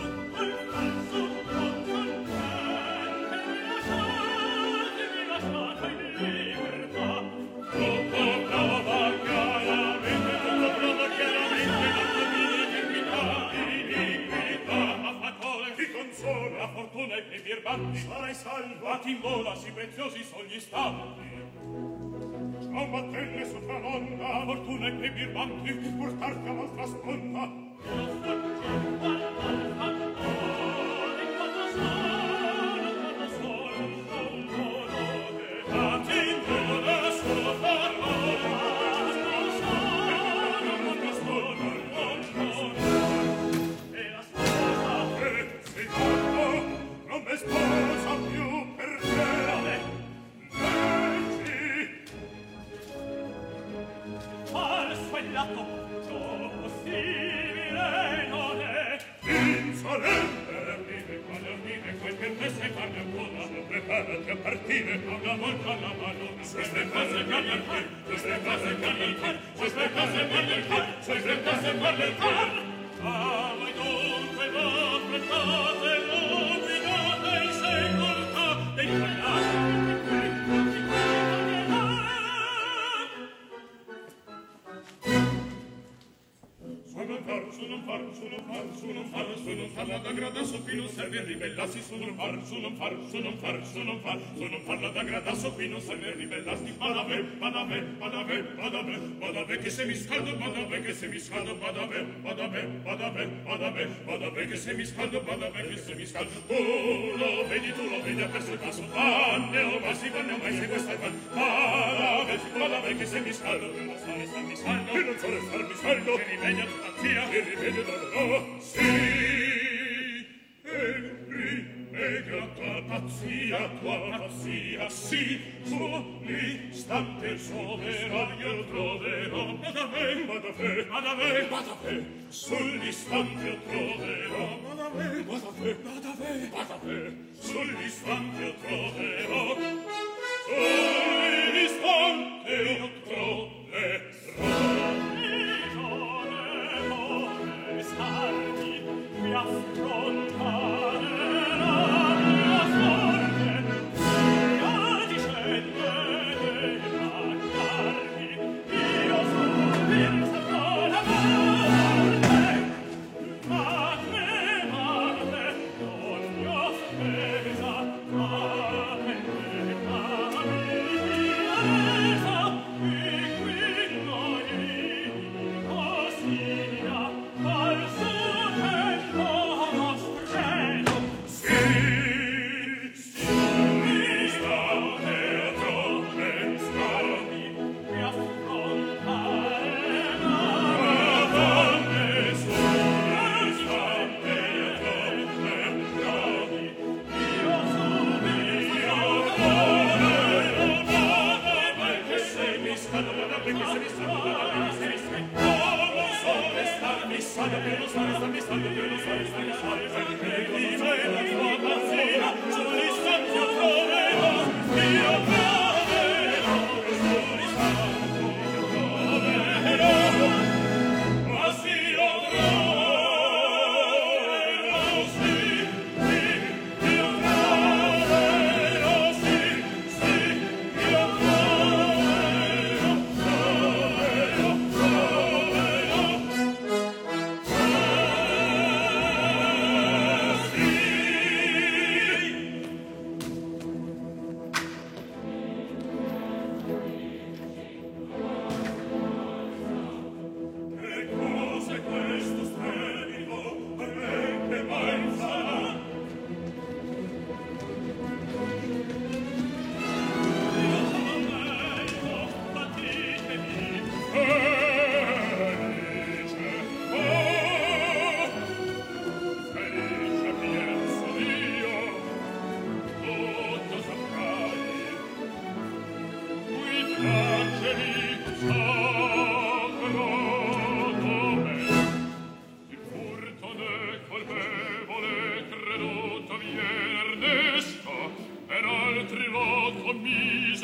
La fortuna e i birbanti Sarai salvo. a chi vola sì preziosi son gli istanti. Non battelle sopra l'onda. La fortuna e i birbanti Portarti all'altra sponda. Non mi sposa più per te. Leggi. Falso è l'atto, ciò possibile non è. Insolente. Ardire, quel che te sei farmi ancora. Preparati a partire. Una volta alla mano, Queste cose vanno al far. Queste cose vanno al far. queste cose vanno al far, Queste cose vanno al far. Ah, voi dunque v'affrettate, l'obbligate in secoltà dei quell'altri di cui Su non far la da grada so qui non serve a ribellarsi. Su non far la da grada so qui non serve a ribellarsi. Badave che se mi scaldo, badave che se mi scaldo, badave che se mi scaldo, badave che se mi scaldo. Tu lo vedi, ha perso il passo. Vanne o mai se questa è van. Badave che se mi scaldo, che non so restarmi saldo, che rimedia tua pazzia, che rimedia no, sì, rimedia tua pazzia, sì, sull'istante io troverò, badave, sull'istante io troverò, badave, sull'istante io troverò, sull'istante io troverò. mi affrontare la mia sorte, sia discendere e pagarmi, io sono pensato la morte, ma tremate ogni offesa, ma resa, e qui noi ossia al suo tempo mostreno. Sì, state troppe strani, mi affrontare la donne sole, state troppe strani, io subito che se mi scaldo, che se mi scaldo, non so restarmi saldo, che non so restarmi saldo, che non so restarmi saldo, perché di me la tua pazzia, sull'istante io troverò, io troverò, sull'istante io troverò, ma sì io troverò, sì, io troverò, sì, io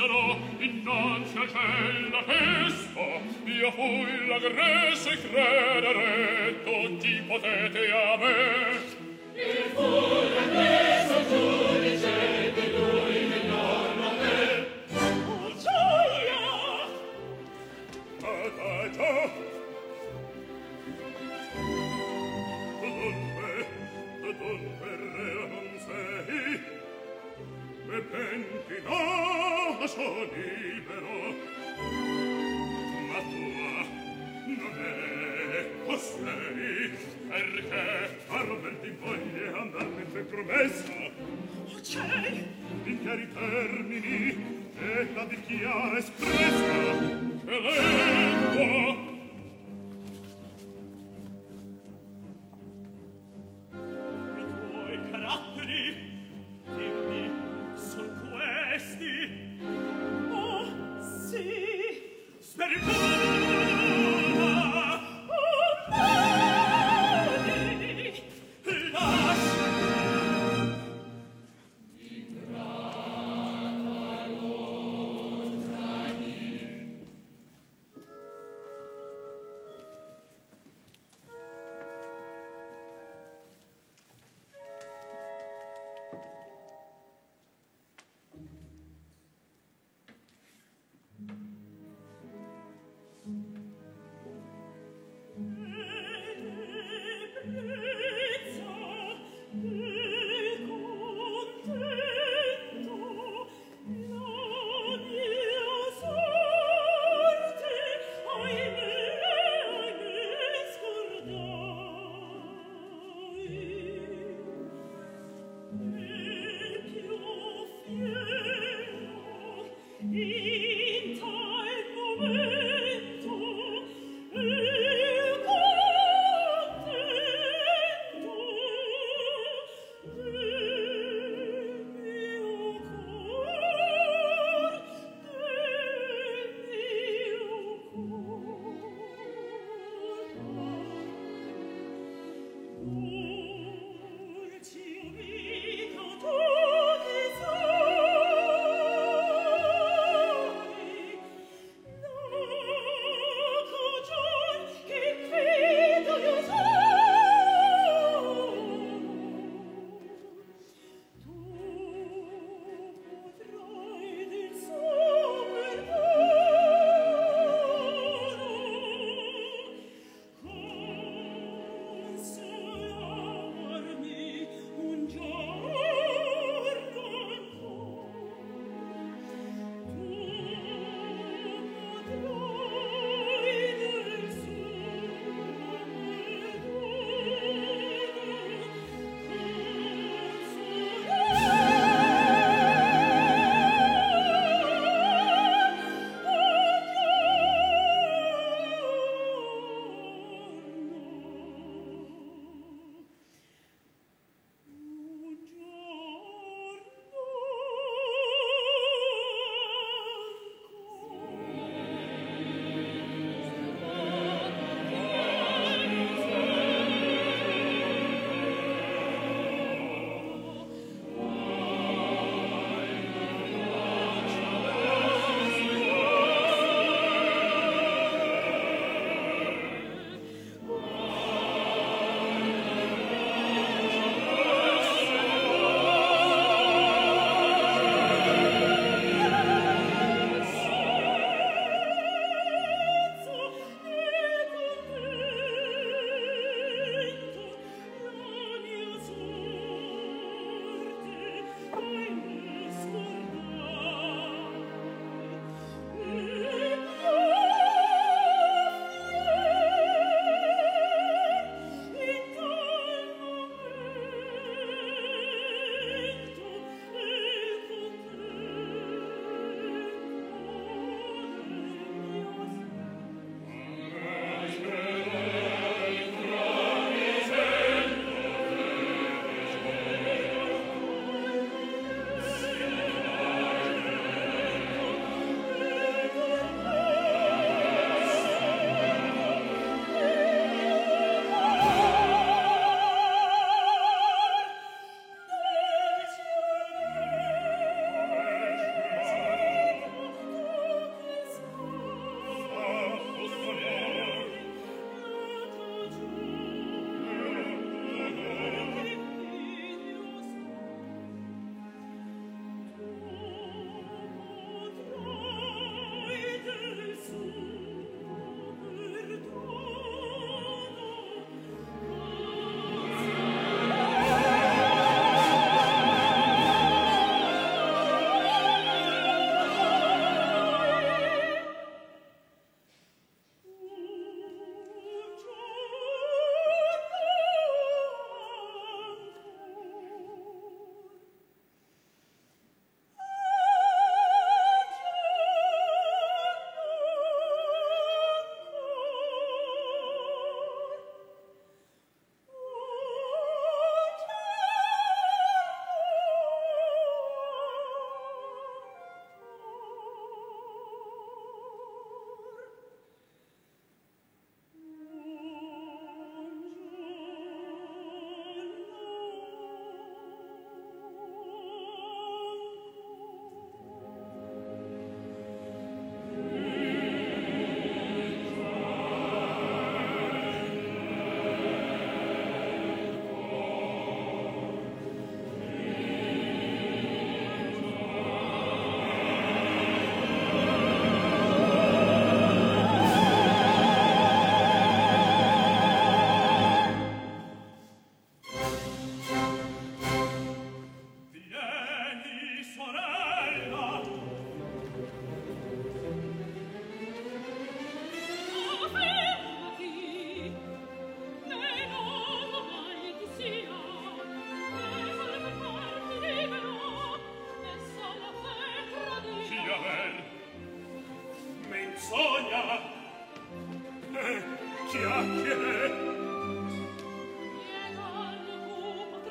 misero innanzi a cella testa, io fui l'agresso e credere tutti potete a me. Il fu l'agresso giudice di lui miglior non è. Oh, gioia! Dunque re non sei, e pentinato libero, ma tua non è costei, perché farmel ti voglie andar mentre promessa. Oh, c'è! In chiari termini e la dichiara espressa che lengua I tuoi caratteri, dimmi, son questi? Oh, sì! Spericona! Oh, mani! Lascia!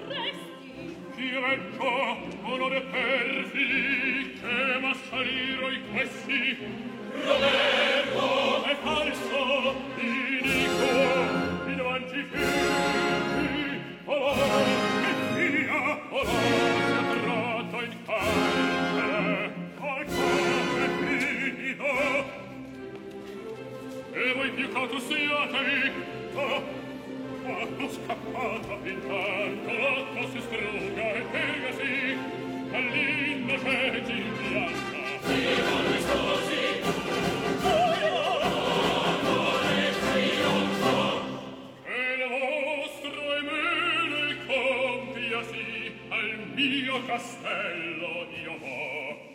vorresti. Ch'io ecco onore perfidi che m'assaliro i questi. Roberto è falso, inico, in avanti figli, olor che via, olor s'attrato in carcere, al cuore fido. E voi più cauto siate, scappata intanto l'otto si struga e pegasi all'innocenza in piazza. Viva noi sposi! E il vostro emene il compia sì, al mio castello io vo.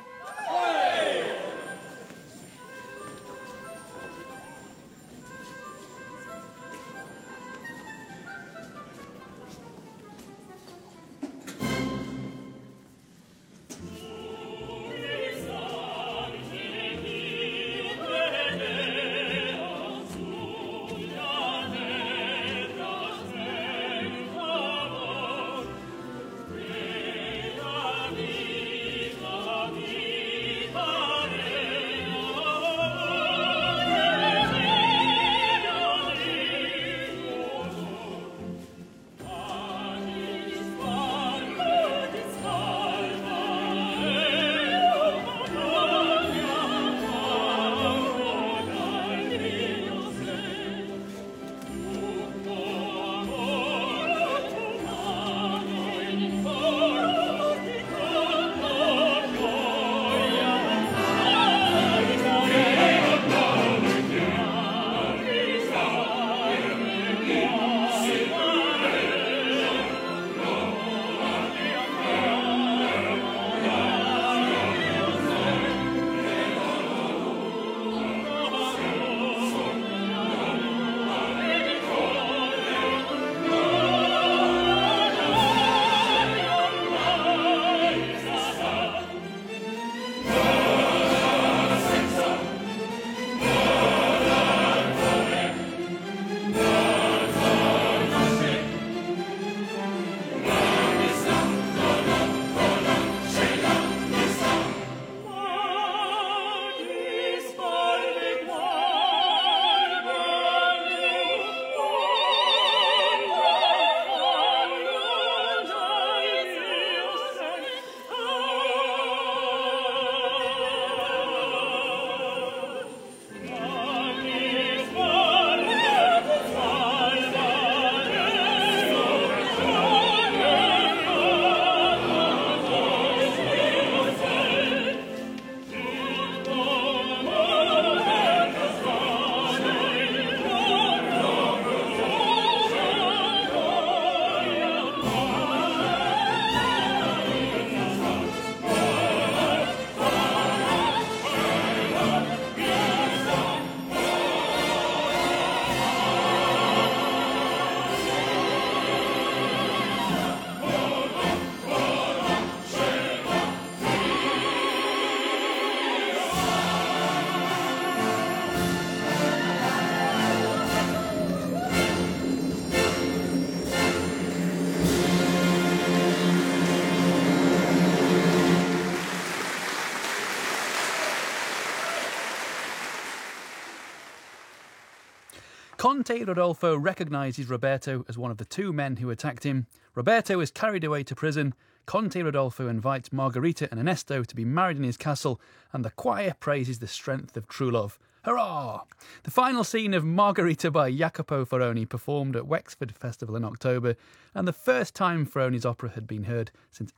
Conte Rodolfo recognises Roberto as one of the two men who attacked him. Roberto is carried away to prison. Conte Rodolfo invites Margherita and Ernesto to be married in his castle, and the choir praises the strength of true love. Hurrah! The final scene of Margherita by Jacopo Foroni performed at Wexford Festival in October, and the first time Foroni's opera had been heard since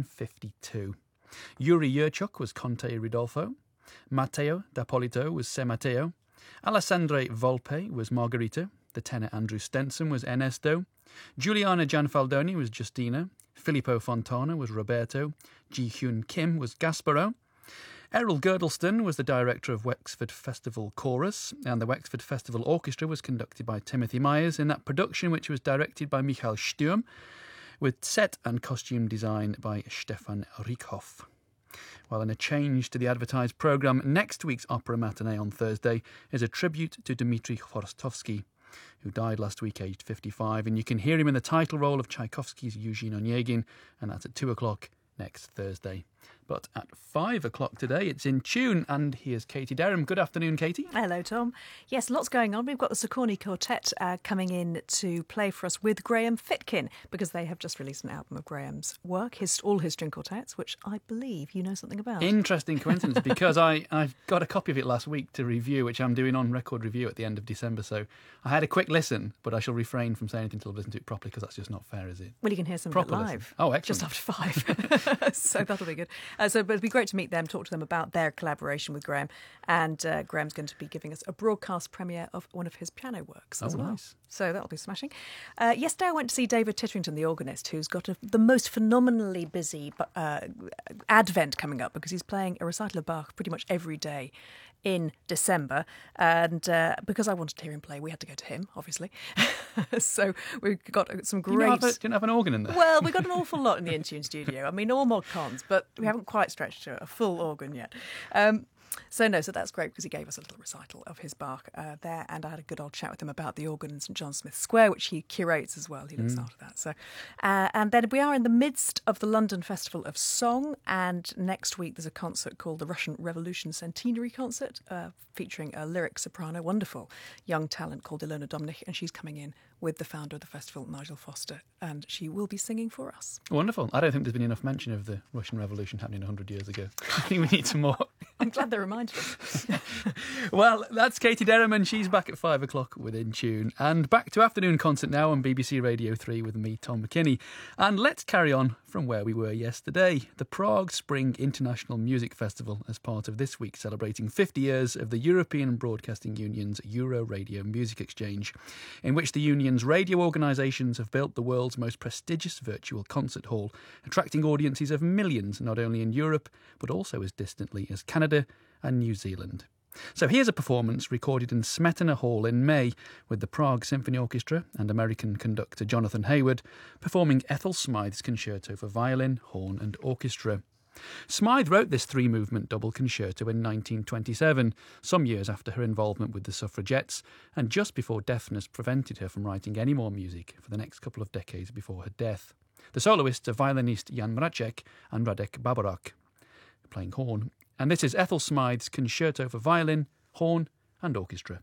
1852. Yuri Yurchuk was Conte Rodolfo. Matteo D'Appolito was Se Matteo. Alessandra Volpe was Margherita. The tenor Andrew Stenson was Ernesto. Giuliana Gianfaldoni was Justina. Filippo Fontana was Roberto. Ji Hyun Kim was Gasparo. Errol Girdleston was the director of Wexford Festival Chorus, and the Wexford Festival Orchestra was conducted by Timothy Myers in that production, which was directed by Michael Sturm, with set and costume design by Stefan Riekhoff. While in a change to the advertised programme, next week's opera matinee on Thursday is a tribute to Dmitri Khvorstovsky. who died last week aged 55, and you can hear him in the title role of Tchaikovsky's Eugene Onegin, and that's at 2 o'clock next Thursday. But at 5 o'clock today, it's In Tune, and here's Katie Derham. Good afternoon, Katie. Hello, Tom. Yes, lots going on. We've got the Sigourney Quartet coming in to play for us with Graham Fitkin, because they have just released an album of Graham's work, all his string quartets, which I believe you know something about. Interesting coincidence, because I've got a copy of it last week to review, which I'm doing on Record Review at the end of December, so I had a quick listen, but I shall refrain from saying anything until I've listened to it properly, because that's just not fair, is it? Well, you can hear some of it live. Oh, excellent. Just after 5. So that'll be good. But it'd be great to meet them, talk to them about their collaboration with Graham. And Graham's going to be giving us a broadcast premiere of one of his piano works as well. Nice. So that'll be smashing. Yesterday I went to see David Titterington, the organist, who's got the most phenomenally busy Advent coming up, because he's playing a recital of Bach pretty much every day in December, and because I wanted to hear him play, we had to go to him, obviously. So we've got some great... You didn't have an organ in there? Well, we've got an awful lot in the InTune studio. I mean, all mod cons, but we haven't quite stretched to a full organ yet. So that's great, because he gave us a little recital of his Bach there, and I had a good old chat with him about the organ in St John Smith Square, which he curates as well. He looks after that. So, and then we are in the midst of the London Festival of Song, and next week there's a concert called the Russian Revolution Centenary Concert, featuring a lyric soprano, wonderful young talent called Ilona Domnich, and she's coming in with the founder of the festival, Nigel Foster, and she will be singing for us. Wonderful. I don't think there's been enough mention of the Russian Revolution happening 100 years ago. I think we need some more. I'm glad they reminded us. Well, that's Katie Derham, and she's back at 5 o'clock with In Tune. And back to Afternoon Concert now on BBC Radio 3 with me, Tom McKinney. And let's carry on from where we were yesterday. The Prague Spring International Music Festival, as part of this week celebrating 50 years of the European Broadcasting Union's Euro Radio Music Exchange, in which the union's radio organisations have built the world's most prestigious virtual concert hall, attracting audiences of millions not only in Europe, but also as distantly as Canada and New Zealand. So here's a performance recorded in Smetana Hall in May, with the Prague Symphony Orchestra and American conductor Jonathan Hayward performing Ethel Smythe's Concerto for Violin, Horn and Orchestra. Smythe wrote this three-movement double concerto in 1927, some years after her involvement with the suffragettes, and just before deafness prevented her from writing any more music for the next couple of decades before her death. The soloists are violinist Jan Mracek and Radek Baborak, playing horn. And this is Ethel Smythe's Concerto for Violin, Horn and Orchestra.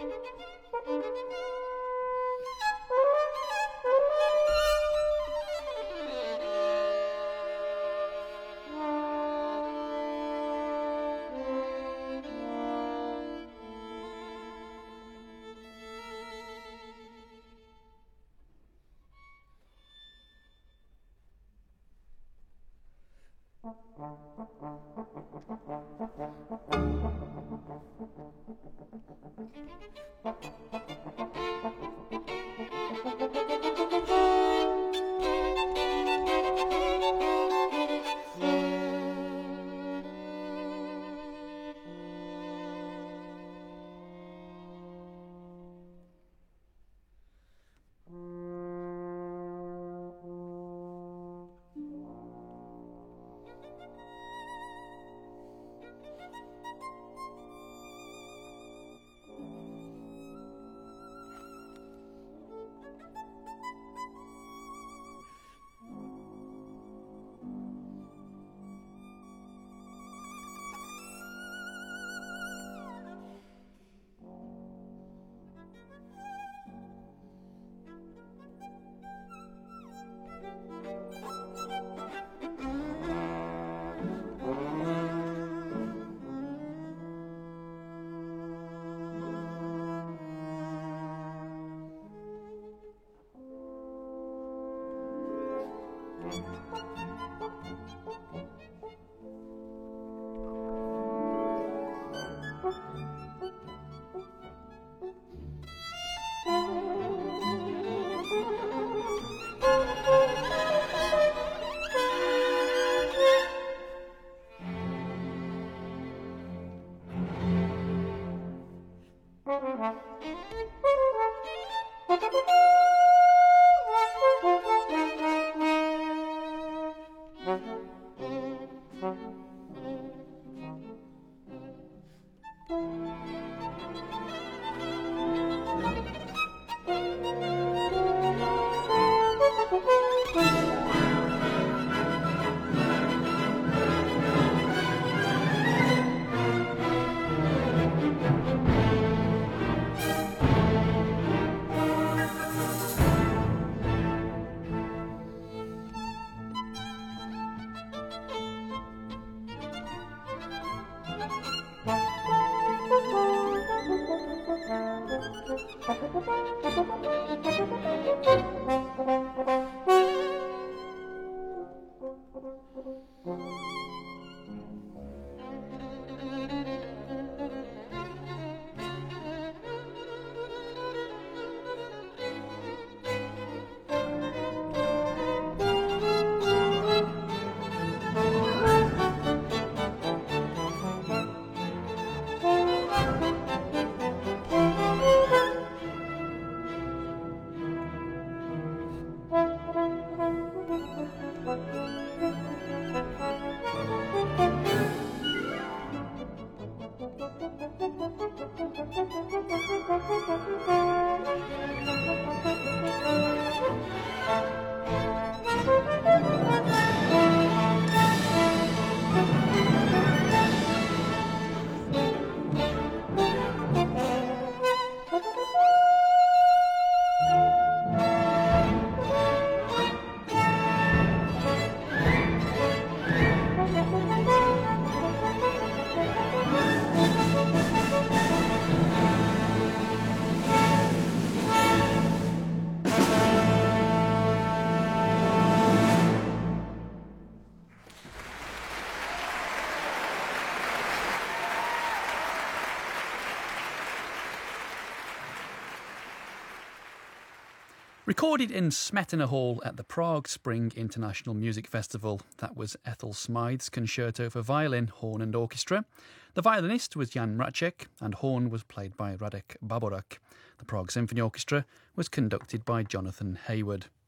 Recorded in Smetana Hall at the Prague Spring International Music Festival, that was Ethel Smythe's Concerto for Violin, Horn and Orchestra. The violinist was Jan Mracek and horn was played by Radek Baborak. The Prague Symphony Orchestra was conducted by Jonathan Hayward.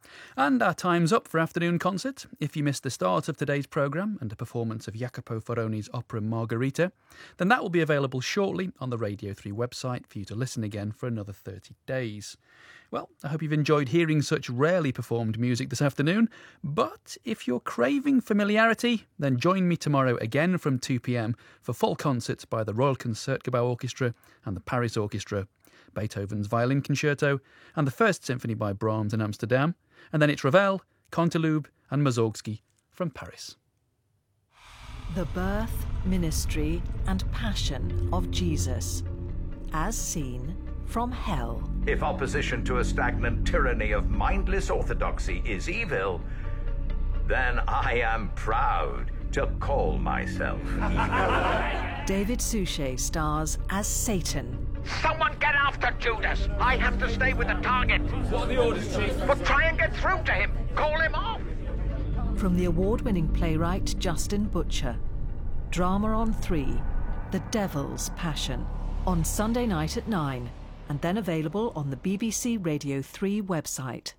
And our time's up for Afternoon Concert. If you missed the start of today's programme and a performance of Jacopo Foroni's opera Margherita, then that will be available shortly on the Radio 3 website for you to listen again for another 30 days. Well, I hope you've enjoyed hearing such rarely performed music this afternoon, but if you're craving familiarity, then join me tomorrow again from 2 p.m. for full concerts by the Royal Concertgebouw Orchestra and the Paris Orchestra, Beethoven's Violin Concerto and the First Symphony by Brahms in Amsterdam, and then it's Ravel, Canteloube and Mussorgsky from Paris. The birth, ministry and passion of Jesus, as seen from hell. If opposition to a stagnant tyranny of mindless orthodoxy is evil, then I am proud to call myself evil. David Suchet stars as Satan. Someone get after Judas! I have to stay with the target! What are the orders, Chief? But try and get through to him! Call him off! From the award-winning playwright Justin Butcher. Drama on 3, The Devil's Passion. On Sunday night at 9, and then available on the BBC Radio 3 website.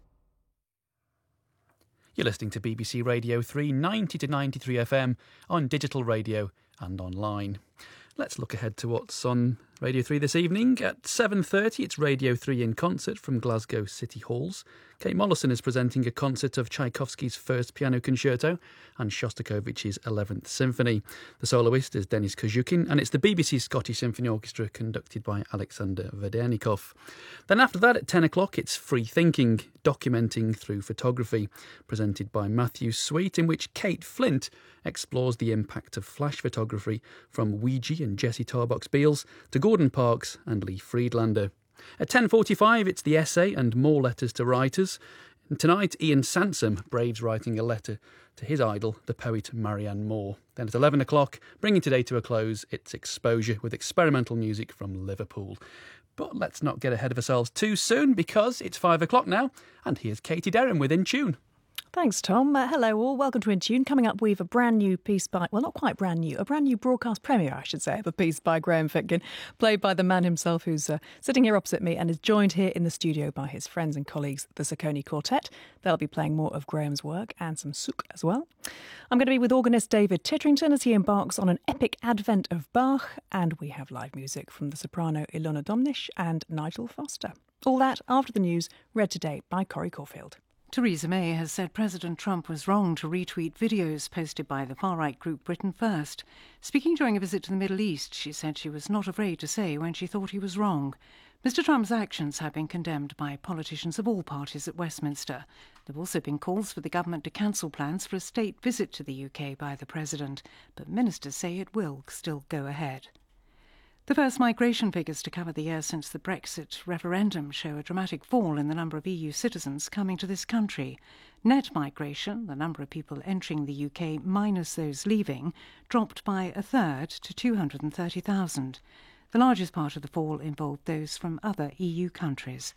You're listening to BBC Radio 3, 90 to 93 FM, on digital radio and online. Let's look ahead to what's on Radio 3 this evening. At 7:30, it's Radio 3 in concert from Glasgow City Halls. Kate Mollison is presenting a concert of Tchaikovsky's First Piano Concerto and Shostakovich's 11th Symphony. The soloist is Denis Kozhukin, and it's the BBC Scottish Symphony Orchestra conducted by Alexander Vedernikov. Then after that, at 10 o'clock, it's Free Thinking, Documenting Through Photography, presented by Matthew Sweet, in which Kate Flint explores the impact of flash photography from Ouija and Jesse Tarbox-Beals to Gordon Parks and Lee Friedlander. At 10:45, it's the essay and more letters to writers. And tonight, Ian Sansom braves writing a letter to his idol, the poet Marianne Moore. Then at 11 o'clock, bringing today to a close, it's Exposure with experimental music from Liverpool. But let's not get ahead of ourselves too soon, because it's 5 o'clock now, and here's Katie Derham with In Tune. Thanks, Tom. Hello all, welcome to In Tune. Coming up, we've a brand new piece by, well, not quite brand new, a brand new broadcast premiere, I should say, of a piece by Graham Fitkin, played by the man himself, who's sitting here opposite me and is joined here in the studio by his friends and colleagues, the Sacconi Quartet. They'll be playing more of Graham's work and some souk as well. I'm going to be with organist David Titterington as he embarks on an epic advent of Bach, and we have live music from the soprano Ilona Domnish and Nigel Foster. All that after the news, read today by Corrie Caulfield. Theresa May has said President Trump was wrong to retweet videos posted by the far-right group Britain First. Speaking during a visit to the Middle East, she said she was not afraid to say when she thought he was wrong. Mr Trump's actions have been condemned by politicians of all parties at Westminster. There have also been calls for the government to cancel plans for a state visit to the UK by the President, but ministers say it will still go ahead. The first migration figures to cover the year since the Brexit referendum show a dramatic fall in the number of EU citizens coming to this country. Net migration, the number of people entering the UK minus those leaving, dropped by a third to 230,000. The largest part of the fall involved those from other EU countries.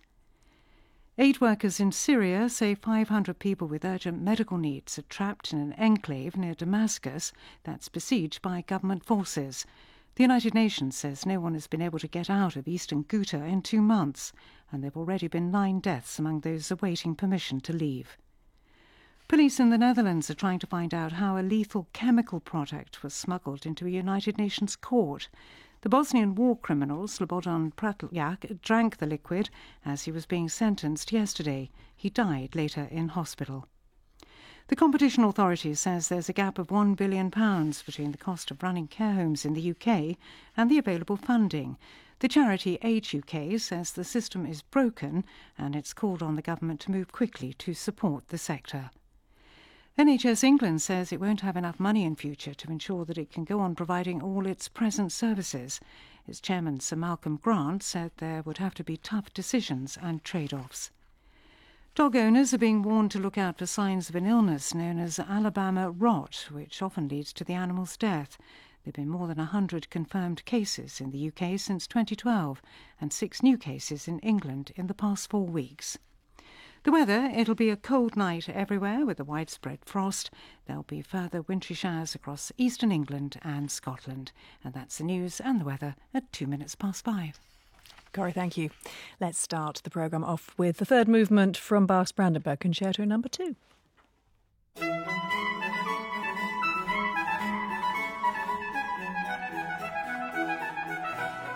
Aid workers in Syria say 500 people with urgent medical needs are trapped in an enclave near Damascus that's besieged by government forces. The United Nations says no one has been able to get out of eastern Ghouta in 2 months, and there have already been 9 deaths among those awaiting permission to leave. Police in the Netherlands are trying to find out how a lethal chemical product was smuggled into a United Nations court. The Bosnian war criminal Slobodan Praljak drank the liquid as he was being sentenced yesterday. He died later in hospital. The Competition Authority says there's a gap of £1 billion between the cost of running care homes in the UK and the available funding. The charity Age UK says the system is broken and it's called on the government to move quickly to support the sector. NHS England says it won't have enough money in future to ensure that it can go on providing all its present services. Its chairman, Sir Malcolm Grant, said there would have to be tough decisions and trade-offs. Dog owners are being warned to look out for signs of an illness known as Alabama rot, which often leads to the animal's death. There have been more than 100 confirmed cases in the UK since 2012 and 6 new cases in England in the past 4 weeks. The weather, it'll be a cold night everywhere with a widespread frost. There'll be further wintry showers across eastern England and Scotland. And that's the news and the weather at 5 minutes. Corrie, thank you. Let's start the programme off with the third movement from Bach's Brandenburg Concerto No. 2.